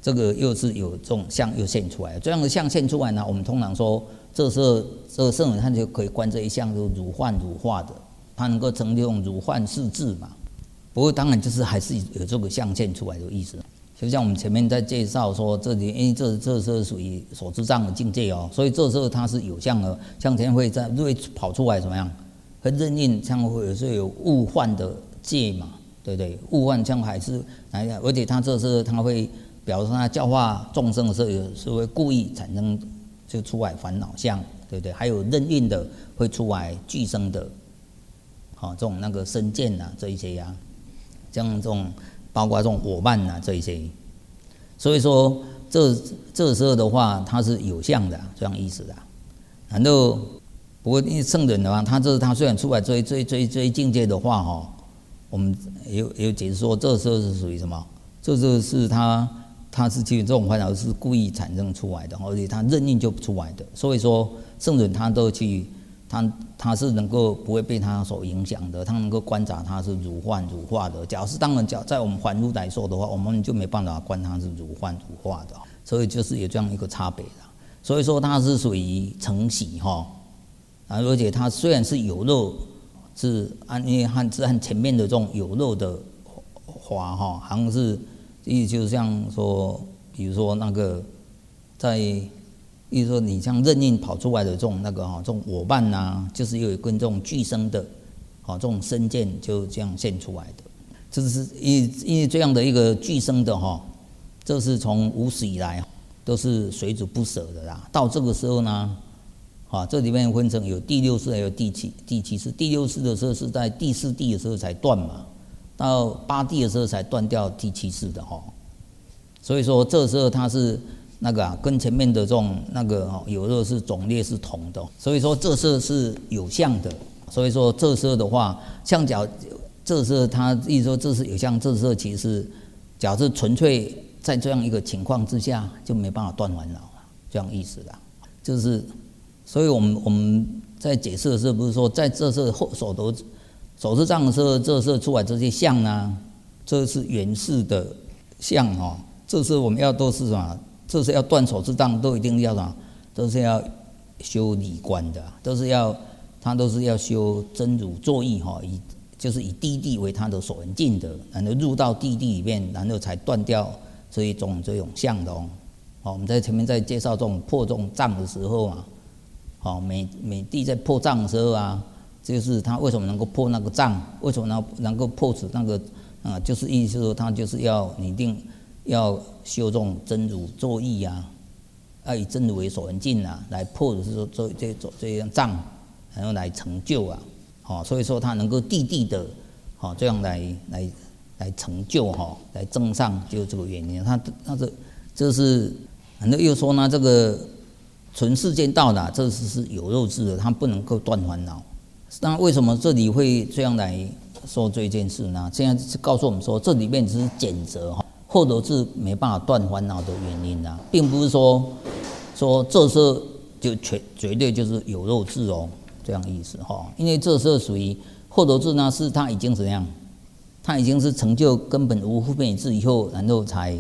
这个又是有这种相又现出来，这样的相现出来呢，我们通常说这时候这个圣人他就可以观这一相，就如幻如化的，他能够成这种如幻似智嘛。不过当然就是还是有这个相现出来的意思。就像我们前面在介绍说，这里因为这是属于所知障的境界哦，所以这时候它是有相的，向前会跑出来怎么样？会任运，像会有物幻的界嘛，对不对？物幻像还是而且它这时候它会表示它教化众生的时候，有时候会故意产生就出来烦恼相，对不对？还有任运的会出来俱生的，好、这种那个身见啊这一些呀、像这种。包括这种我慢啊这一些，所以说这时候的话，它是有相的、这样意思的。然后，不过因为圣人的话，他虽然出来这一境界的话，哈，我们有解释说，这时候是属于什么？这时候是他是其实这种烦恼是故意产生出来的，而且他任运就出来的。所以说，圣人他都去。他是能够不会被他所影响的，他能够观察他是如幻如化的。假如是当然，在我们凡夫来说的话，我们就没办法观他是如幻如化的，所以就是有这样一个差别的。所以说他是属于承喜哈，而且他虽然是有漏，是因为和前面的这种有漏的华哈，好像是意思就像说，比如说那个在。意思说，你像任运跑出来的这种那个哈，这种我慢呐，就是有跟这种俱生的，好这种身见就这样现出来的。这是因为这样的一个俱生的哈，这是从无始以来都是随主不舍的啦。到这个时候呢，啊，这里面分成有第六世还有第七世。第六世的时候是在第四地的时候才断嘛，到八地的时候才断掉第七世的哈。所以说这时候它是。那个跟前面的这种那个有漏是种类是同的，所以说这色是有相的，所以说这色的话，像这色它意思说这是有相，这色其实假设纯粹在这样一个情况之下就没办法断烦恼了，这样意思啦。就是所以我们在解释的时候不是说在这色手知障的时候，这色出来这些相呢，这是原始的相哦，这是我们要都是什么？这是要断手知障，都一定要什么？都是要修理观的，都是要修真如作意哈，就是以地地为他的所缘境的，然后入到地地里面，然后才断掉这种相的哦。好，我们在前面在介绍这种破这种障的时候啊，好每地在破障的时候啊，就是他为什么能够破那个障？为什么能够破除那个就是意思说他就是要你一定。要修这种真如作意啊，要以真如为所缘境啊，来破的是说这样障，然后来成就啊，所以说他能够地地的，这样来成就哈，来证上就这个原因。这是，然后又说呢，这个纯世间道的，这是有漏智的，他不能够断烦恼。那为什么这里会这样来说这件事呢？现在是告诉我们说，这里面只是简则哈。后头是没办法断烦恼的原因啊，并不是说这时候就绝对就是有漏智哦，这样意思哈。因为这时候属于后头智呢，是他已经怎样，他已经是成就根本无分别智以后，然后才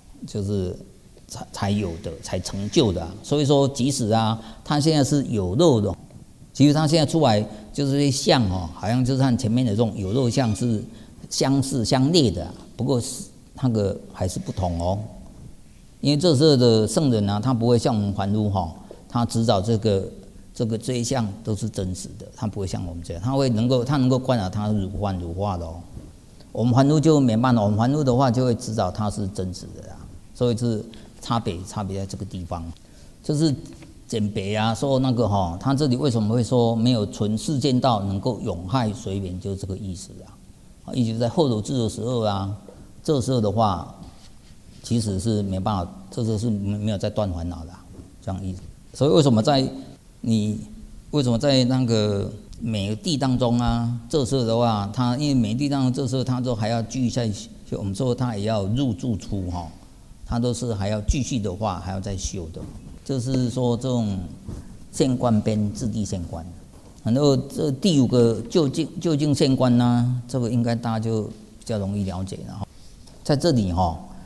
有的，才成就的、所以说，即使他现在是有漏的，其实他现在出来就是这些相哦，好像就是和前面的这种有漏相是相似相列的，不过是。那个还是不同哦，因为这时候的圣人呢，他不会像我们凡夫哈，他执照这一项都是真实的，他不会像我们这样，他能够观察他如幻如化的哦。我们凡夫就没办法，我们凡夫的话就会执照他是真实的啦，所以是差别在这个地方，就是简别说那个哈，他这里为什么会说没有纯世间道能够永害随缘，就是这个意思啊，意思在后头智的时候啊。这时候的话，其实是没办法，这时候是没有在断烦恼的，这样意思。所以为什么在那个每个地当中啊，这时候的话，他因为每个地当中这时候他都还要继续在修，我们说他也要入住出哈，他都是还要继续的话还要再修的。就是说这种现观边自地现观，然后这第五个究竟现观呢，这个应该大家就比较容易了解了哈。在这里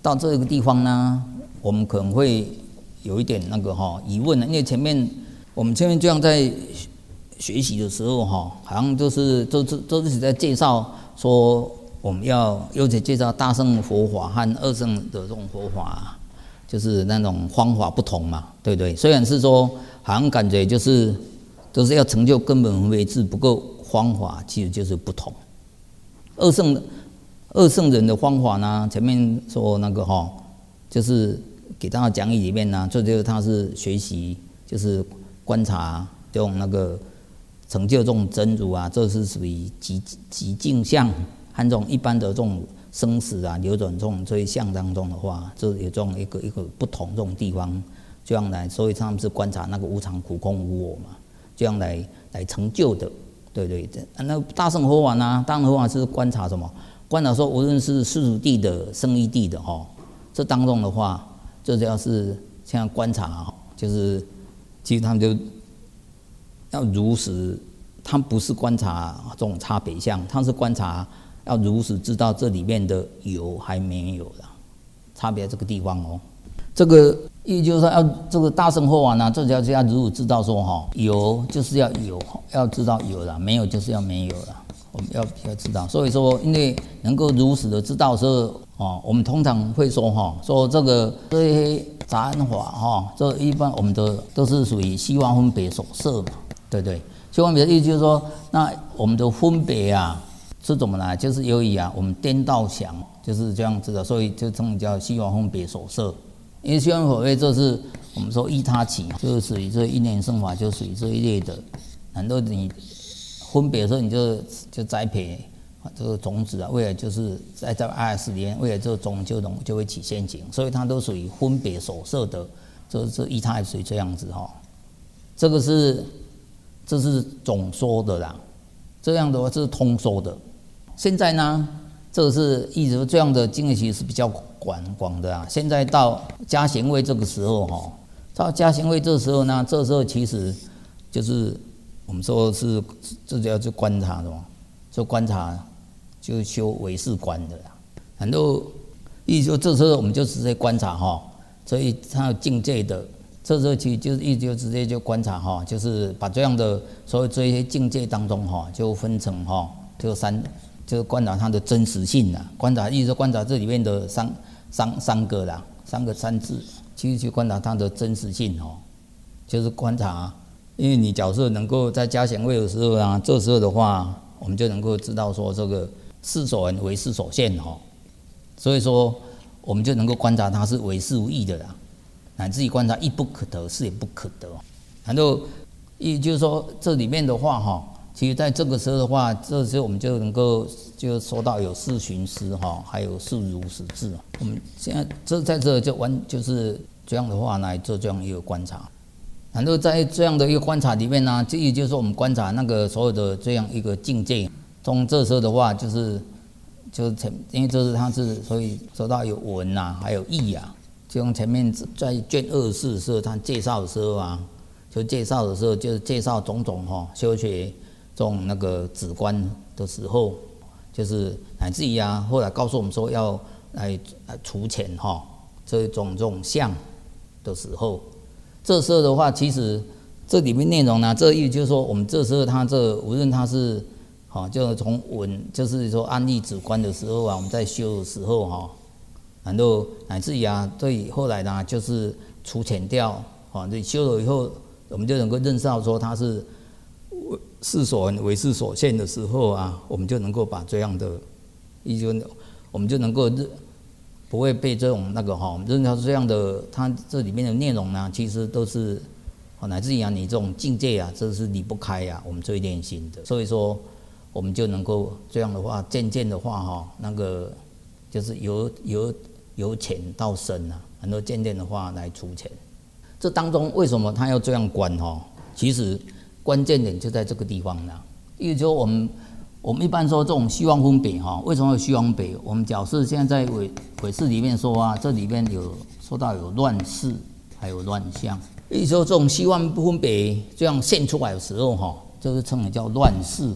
到这个地方呢，我们可能会有一点那个疑问呢，因为我们前面这样在学习的时候好像都是在介绍说我们尤其介绍大乘佛法和二乘的这种佛法，就是那种方法不同嘛，对不对？虽然是说好像感觉都是要成就根本分别智，不过方法其实就是不同。二乘人的方法呢，前面说那个就是给大家讲义里面呢，这就是他是学习，就是观察这种那个成就这种真如啊，这是属于极境相和这种一般的这种生死啊流转这一相当中的话，这有这种一个不同这种地方，这样来，所以他们是观察那个无常、苦、空、无我嘛，这样来成就的，对对。那大乘佛法呢？大乘佛法是观察什么？观察说，无论是世俗谛的、胜义谛的这当中的话，这只要是像观察就是其实他们就要如实，他不是观察这种差别相，他是观察要如实知道这里面的有还没有的差别这个地方这个意思就是说，要这个大乘佛法呢，这就要如实知道说有就是要有，要知道有了，没有就是要没有了。我们要知道，所以说，因为能够如实的知道的时候我们通常会说说这些杂案法这一般我们都是属于希望分别所摄嘛，对不对？希望分别的意思就是说，那我们的分别啊是怎么来？就是由于我们颠倒想就是这样子的，所以就称叫希望分别所摄。因为希望分别这是我们说依他起，就是属于这一念生法，就属于这一类的。难道你分别的时候，你就栽培这个种子啊，未来就是在20年，未来这个种就会起现行，所以它都属于分别所摄的，这依他属于这样子这是总说的啦，这样的话这是通说的。现在呢，这个是一直这样的经验其实是比较广的啊。现在到加贤位这个时候到加贤位这个时候呢，这时候其实就是我们说是这就要去观察的嘛，就观察就修唯识观的啦。然后意思说这时候我们就直接观察所以它有境界的，这时候其实就是意思就直接就观察就是把这样的所有这些境界当中就分成就是观察它的真实性啦。观察意思说观察这里面的三个啦，三字，其实去观察它的真实性就是观察。因为你假设能够在加贤位的时候啊，这时候的话，我们就能够知道说这个事所缘为事所现所以说我们就能够观察它是为事无益的啦，乃至于观察亦不可得，是也不可得。然后也就是说这里面的话其实在这个时候的话，这时候我们就能够就说到有四寻思还有四如实智。我们现在在这就是这样的话来做这样一个观察。然后在这样的一个观察里面呢，也就是说我们观察那个所有的这样一个境界，从这时候的话就是因为这是它是所以说到有文还有义就用前面在卷24的时候他介绍的时候就是介绍种种修学这种那个止观的时候，就是乃至于后来告诉我们说要来除浅这种相的时候。这时候的话，其实这里面内容呢，这意思就是说，我们这时候它无论它是就从文，就是说安立止观的时候我们在修的时候然后乃至于对后来呢，就是除浅掉你修了以后，我们就能够认识到说它是事所缘为事所现的时候我们就能够把这样的，我们就能够不会被这种我们认识到这样的，它这里面的内容呢，其实都是乃至于你这种境界这是离不开我们这一念心的。所以说，我们就能够这样的话，渐渐的话那个就是由浅到深很多渐渐的话来除浅。这当中为什么他要这样观其实关键点就在这个地方因为说我们一般说这种希望分别为什么有希望分别？我们假设现在在唯识里面说这里面有说到有乱世还有乱相，也就是说这种希望不分别这样现出来的时候就是称为叫乱世的。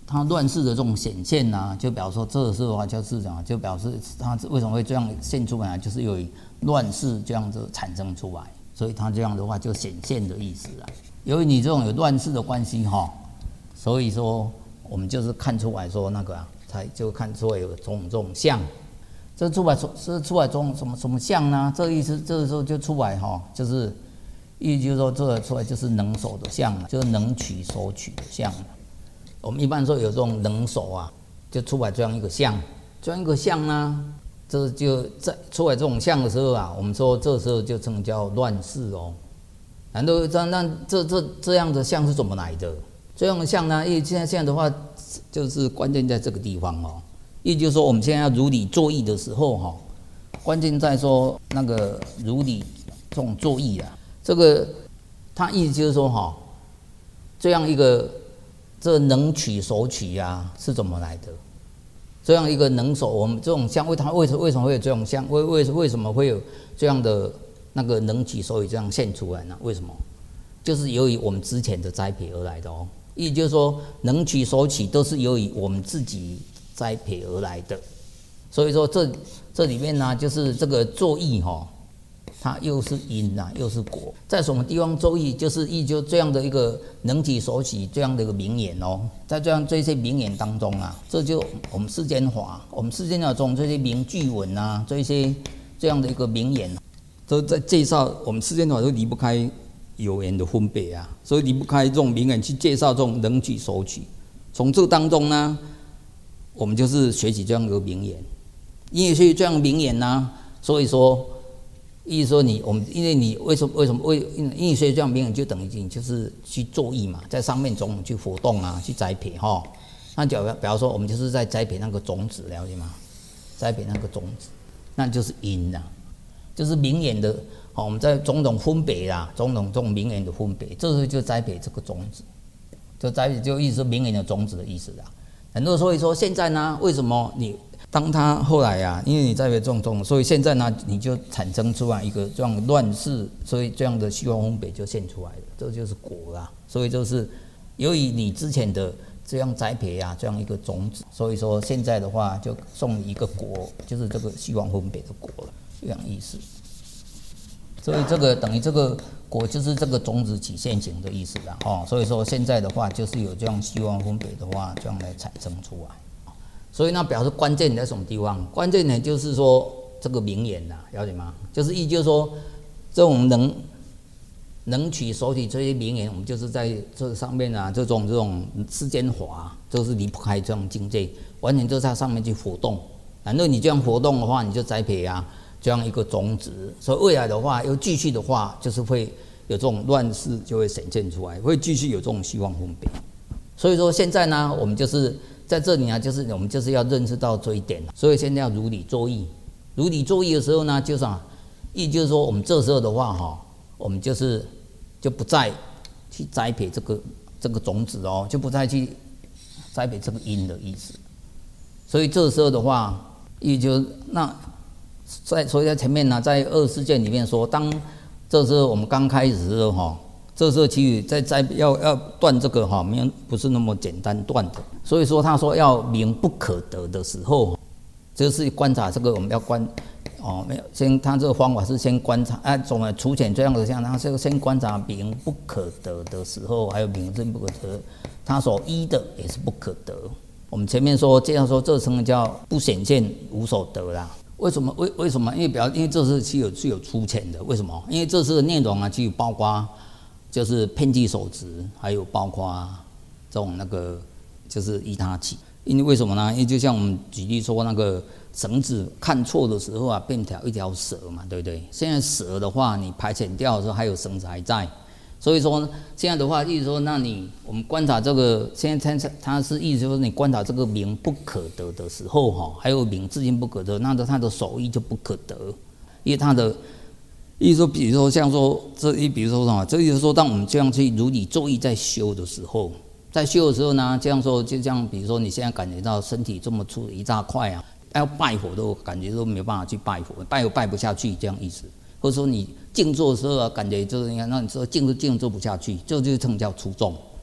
它乱世的这种显现啊，就表示说这个时候的话就是讲，就表示它为什么会这样现出来，就是由于乱世这样子产生出来，所以它这样的话就显现的意思啊。由于你这种有乱世的关系哈，所以说我们就是看出来说那个才就看出来有种种相。这出来种什么相呢？这意思这个时候就出来哈，就是意思就是说这出来就是能手的相，就是能取所取的相。我们一般说有这种能手啊，就出来这样一个相，这样一个相呢，这就在出来这种相的时候啊，我们说这时候就称叫乱世哦。难道这样的相是怎么来的？这样的相呢，因为现在的话，就是关键在这个地方哦。也就是说，我们现在要如理作意的时候哈，关键在说那个如理这种作意啊，这个它意思就是说哈，这样一个。这能取所取啊是怎么来的？这样一个能手，我们这种相，它为什么会有这种相？为什么会有这样的那个能取所取这样现出来呢？为什么？就是由于我们之前的栽培而来的哦。意思就是说，能取所取都是由于我们自己栽培而来的。所以说这里面呢，就是这个作意哈。它又是因啊，又是果，在什么地方作意，就是就这样的一个能取所取这样的一个名言哦，在这些名言当中啊，这就我们世间法，中这些名句文啊，这些这样的一个名言，都在介绍我们世间法都离不开有言的分别啊，所以离不开这种名言去介绍这种能取所取。从这当中呢，我们就是学习这样一个名言，因为学习这样的名言呢，所以说。意思说因为你为什么因为学这样名言就等于你就是去作意嘛，在上面种去活动啊，去栽培哈。那比方说我们就是在栽培那个种子，了解吗？栽培那个种子，那就是因呐，就是名言的我们在种种分别啦，种种这种名言的分别，这是就栽培这个种子，就意思是名言的种子的意思啦。很多所以说现在呢，为什么你？当他后来啊，因为你栽培种，所以现在呢，你就产生出来一个这样乱世，所以这样的虚妄分别就现出来了，这就是果啦。所以就是由于你之前的这样栽培啊，这样一个种子，所以说现在的话就送你一个果，就是这个虚妄分别的果了，这样意思。所以这个等于这个果就是这个种子起现行的意思啦，所以说现在的话就是有这样虚妄分别的话，这样来产生出来。所以呢，表示关键在什么地方？关键呢，就是说这个名言呐，了解吗？就是就是说，这种能取所取这些名言，我们就是在这上面啊，这种世间法，就是离不开这种境界，完全就在上面去活动。难道你这样活动的话，你就栽培啊这样一个种子，所以未来的话，又继续的话，就是会有这种乱世就会显现出来，会继续有这种虚妄分别。所以说现在呢，我们就是在这里啊，就是我们就是要认识到这一点，所以现在要如理作意。如理作意的时候呢，就是意就是说，我们这时候的话我们就不再去栽培这个种子哦，就不再去栽培这个因的意思。所以这时候的话，意就所以在前面呢，在二世界里面说，当这时候我们刚开始的时候这时候其实要断这个不是那么简单断的，所以说他说要名不可得的时候，就是观察这个我们要没有他这个方法是先观察怎么除浅这样的像他这个先观察名不可得的时候，还有名真不可得，他所依的也是不可得。我们前面说这样说，这称为叫不显现无所得啦。为什么？为什么？因为这是是有粗浅的。为什么？因为这是内容啊，具有包括就是偏计手执，还有包括这种就是依他起。因为为什么呢？因为就像我们举例说那个绳子看错的时候啊，变一条蛇嘛，对不对？现在蛇的话，你排遣掉的时候还有绳子还在，所以说现在的话，意思说，我们观察这个，现在它是意思说，你观察这个名不可得的时候还有名自性不可得，那它的手艺就不可得，因为它的意思说，比如说像说比如说什么，这意思说，当我们这样去如理作意在修的时候。在修的时候呢，这样说就像比如说你现在感觉到身体这么粗一大块啊，要拜佛都感觉都没有办法去拜佛，拜不下去这样意思，或者说你静坐的时候啊，感觉就是你看，那你说静都不下去，这就称叫粗重。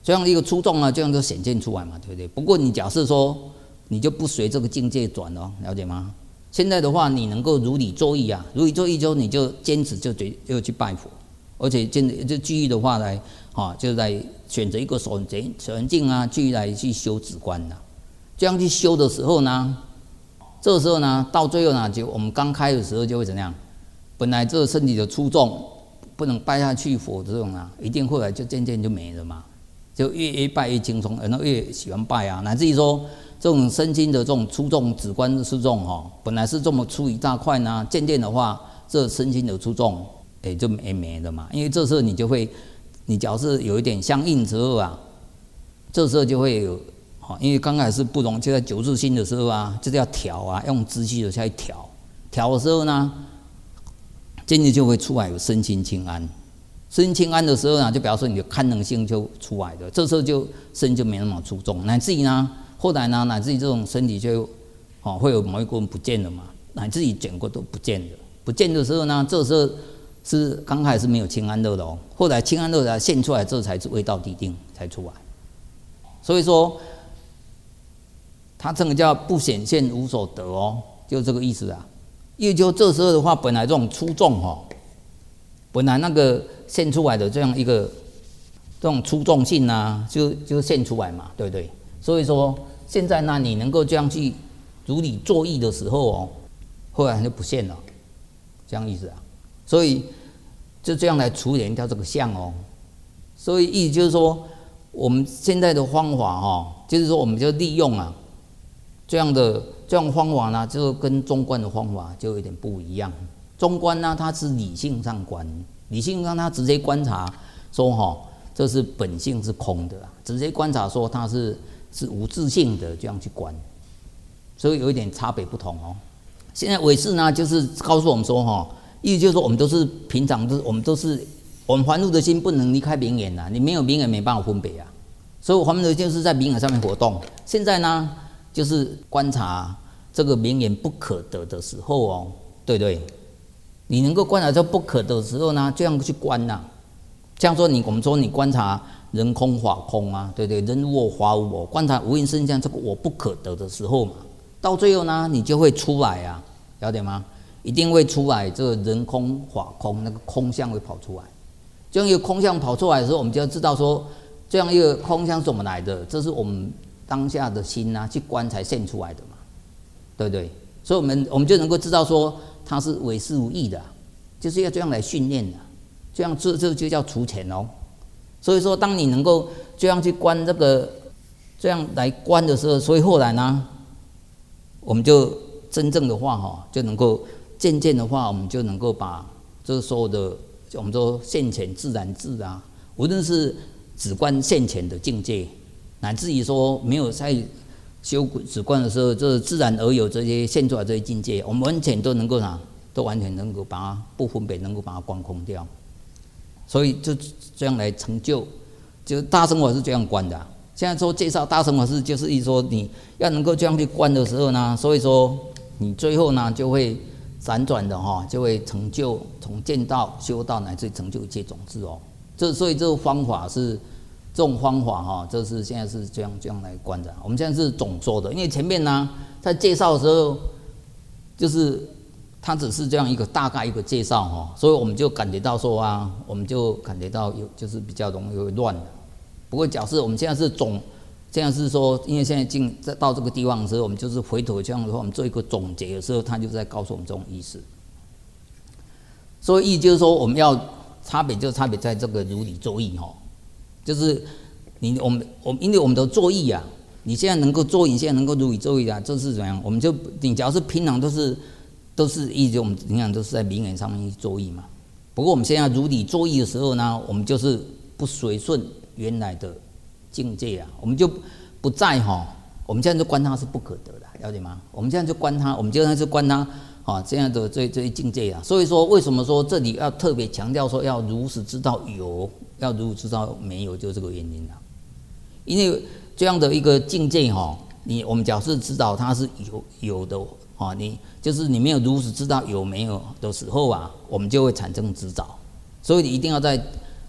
这样一个出众啊，这样就显现出来嘛，对不对？不过你假设说你就不随这个境界转哦，了解吗？现在的话，你能够如理作意啊，如理作意之后，你就坚持就去拜佛，而且就继续的话来就来选择一个守环境啊，继续来去修止观呐。这样去修的时候呢，这个时候呢，到最后呢，就我们刚开的时候就会怎样？本来这个身体的出众不能拜下去佛这种啊，一定后来就渐渐就没了嘛，就越拜越轻松，然后越喜欢拜啊，乃至于说这种身心的这种出众止观的出众本来是这么出一大块呢，渐渐的话，这身心的出众就没了嘛，因为这时候你就会，你假设有一点相应之后啊，这时候就会有因为刚开始不容易，就在九字心的时候啊，就是要调啊，用知气的下去调的时候呢，渐渐就会出来有身心清安。身心清安的时候呢，就表示你的堪能性就出来了，这时候就身就没那么出众，乃至于呢，后来呢，乃至于这种身体就会有某一个人不见了嘛，乃至于整个都不见了。不见的时候呢，这时候是刚开始没有清安乐的哦，后来清安乐才现出来，这才是味道谛定才出来。所以说，它这个叫不显现无所得哦，就这个意思啊。因为就这时候的话，本来这种出众本来那个现出来的这样一个这种出众性啊，就现出来嘛，对不对？所以说现在呢，你能够这样去如理作意的时候后来就不现了，这样意思啊。所以就这样来处理掉这个相所以意思就是说，我们现在的方法就是说我们就利用这样方法呢，就跟中观的方法就有点不一样。中观呢，它是理性上观，理性上它直接观察说这是本性是空的直接观察说它是无自性的，这样去观，所以有一点差别不同现在唯识呢，就是告诉我们说意思就是说我们都是平常我们凡夫的心不能离开名言你没有名言没办法分别所以我们就是在名言上面活动。现在呢，就是观察这个名言不可得的时候对不对？你能够观察这不可得的时候呢，这样去观这样说我们说你观察人空法空对不对？人无我法无我，观察无因生相这个我不可得的时候嘛，到最后呢，你就会出来了解吗？一定会出来这个人空法空，那个空相会跑出来。这样一个空相跑出来的时候，我们就要知道说，这样一个空相是怎么来的？这是我们当下的心去观才现出来的嘛，对不对？所以我们就能够知道说，它是唯识无义的就是要这样来训练的，这样这就叫除前所以说，当你能够这样去观这样来观的时候，所以后来呢，我们就真正的话就能够渐渐的话，我们就能够把这所有的我们说现前自然智无论是止观现前的境界，乃至于说没有在修止观的时候，这自然而有这些现出来这些境界，我们完全都能够都完全能够把它不分别，能够把它观空掉。所以就这样来成就，就是大乘法是这样观的现在说介绍大乘法是，就是意思说你要能够这样去观的时候呢，所以说你最后呢就会辗转的就会成就从见道修道乃至成就一切种子所以这个方法是这种方法这是现在是这样来观的。我们现在是总说的，因为前面呢在介绍的时候，就是它只是这样一个大概一个介绍所以我们就感觉到说我们就感觉到就是比较容易乱的。不过假设我们现在是现在是说，因为现在到这个地方的时候，我们就是回头这样的话，我们做一个总结的时候，他就在告诉我们这种意思。所以意就是说，我们要差别就差别在这个如理作意就是我们因为我们的作意你现在能够作意，你现在能够如理作意这是怎么样？我们就你假如是平常都是意思我们平常都是在名言上面去作意嘛。不过我们现在如理作意的时候呢，我们就是不随顺原来的境界我们就不在我们现在就观它是不可得的，了解吗？我们现在就观它，我们就在观它这样的这些境界所以说，为什么说这里要特别强调说要如实知道有，要如实知道没有，就是这个原因因为这样的一个境界我们假设知道它是有的你就是你没有如实知道有没有的时候我们就会产生执着。所以你一定要在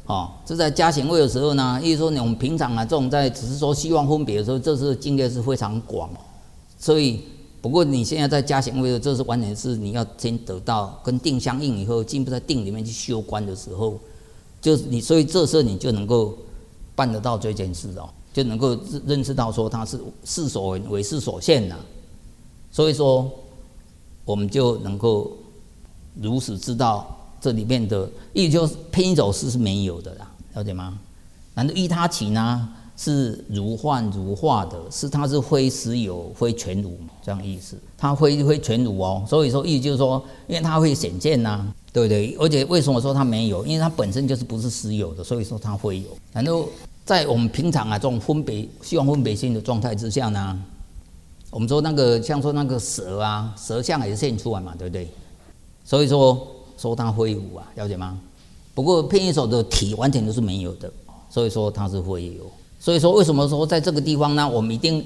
这在加行位的时候呢，意思说我们平常啊这种在只是说希望分别的时候，这是境界是非常广，所以不过你现在在加行位的，这是完全是你要先得到跟定相应以后，进一步在定里面去修观的时候，就是你，所以这时候你就能够办得到这件事就能够认识到说它是事所为事所现所以说我们就能够如实知道这里面的，意思就是偏一走势是没有的啦，了解吗？难道依他起呢是如幻如化的，它是非实有非全如，这样意思，它非全如所以说意思就是说，因为它会显现对不对？而且为什么说它没有？因为它本身就是不是实有的，所以说它会有。然后在我们平常这种希望分别心的状态之下呢，我们说像说那个蛇相也是现出来嘛，对不对？所以说它非无了解吗？不过偏一手的体完全都是没有的，所以说它是非有。所以说为什么说在这个地方呢？我们一定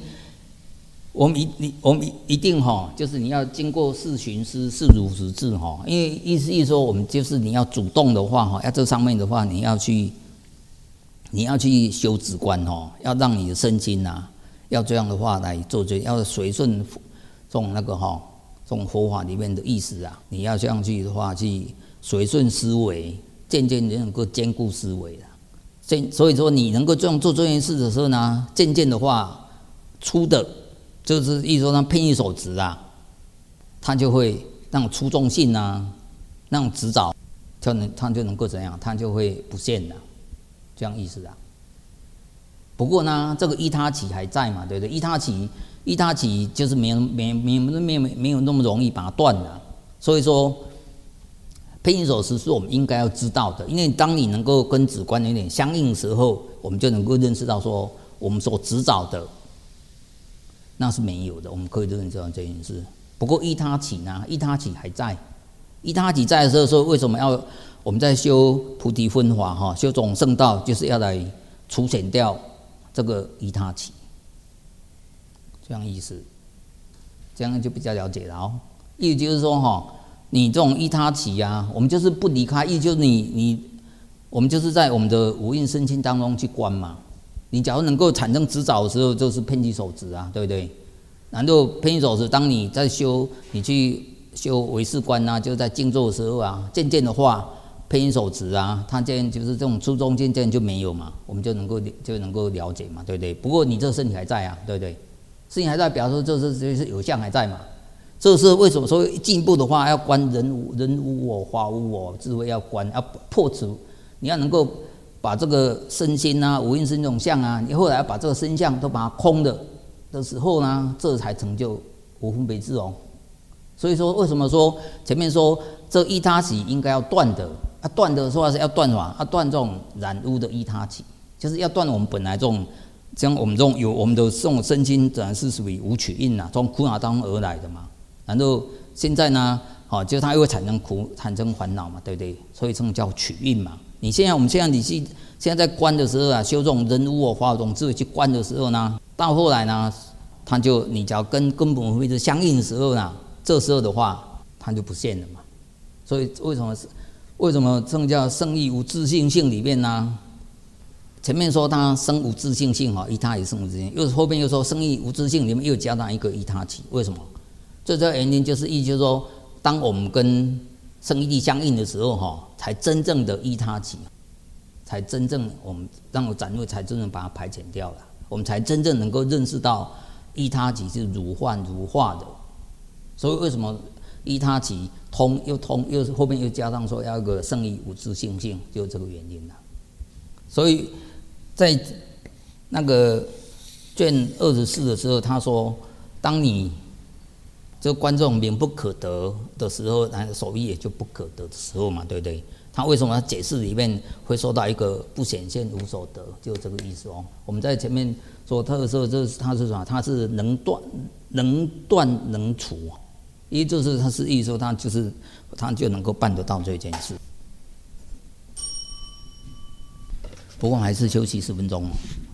就是你要经过四寻思四如实智因为意思说我们就是你要主动的话要这上面的话你要去修止观要让你的身心要这样的话来做要随顺这种这种佛法里面的意思你要这样去的话去随顺思维，渐渐能够兼顾思维所以说你能够这样做这件事的时候呢，渐渐的话出的就是意思说他偏一手执他就会那种出众性那种执照他就能够怎样，他就会不现这样意思不过呢这个依他起还在嘛，对不对？依他起就是没有那么容易把它断了，所以说偏一手持是我们应该要知道的，因为当你能够跟止观有点相应的时候，我们就能够认识到说我们所执照的那是没有的，我们可以认识到这件事。不过依他起依他起还在，依他起在的时候，说为什么要我们在修菩提分法修这种圣道，就是要来除显掉这个依他起，这样意思，这样就比较了解了意思就是说你这种依他起我们就是不离开，意思就是我们就是在我们的五蕴身心当中去观嘛。你假如能够产生执照的时候，就是偏一手执对不对？然后偏一手执，当你在你去修唯识观就是在静坐的时候渐渐的话，偏一手执它就是这种初中渐渐就没有嘛，我们就能够了解嘛，对不对？不过你这个身体还在对不对？身体还在，表示就是有相还在嘛。这是为什么说进一步的话要观人无我，法无我，智慧要观，要破除，你要能够把这个身心五蕴身这种相你后来要把这个身相都把它空的时候呢，这才成就无分别智所以说为什么说前面说这依他起应该要断的断的说是要断什么？断这种染污的依他起，就是要断我们本来这种像我们这种有我们的这种身心自然是属于无取印从苦恼当中而来的嘛。然后现在呢就它又会产生烦恼嘛，对不对？所以这种叫取印嘛。我们现在在观的时候修这种人无我法这种智慧去观的时候呢，到后来呢，你只要跟根本慧智相应的时候呢，这时候的话它就不现了嘛。所以为什么这叫圣义无自性性里面呢？前面说它生无自性性依他也生无自性，后面又说生义无自性里面又加上一个依他起，为什么？最主要原因就是就是说，当我们跟生义力相应的时候才真正的依他起，才真正我们让我展露，才真正把它排遣掉了，我们才真正能够认识到依他起是如幻如化的。所以为什么依他起又后面又加上说要一个圣义无自性性，就是这个原因了。所以在那个卷24的时候，他说，当你这观这种名不可得的时候，手艺也就不可得的时候嘛，对不对？他为什么解释里面会说到一个不显现无所得，就这个意思我们在前面说他的时候，他是什么？他是能断能除，也就是他是意思说他就能够办得到这件事。不过还是休息10分钟。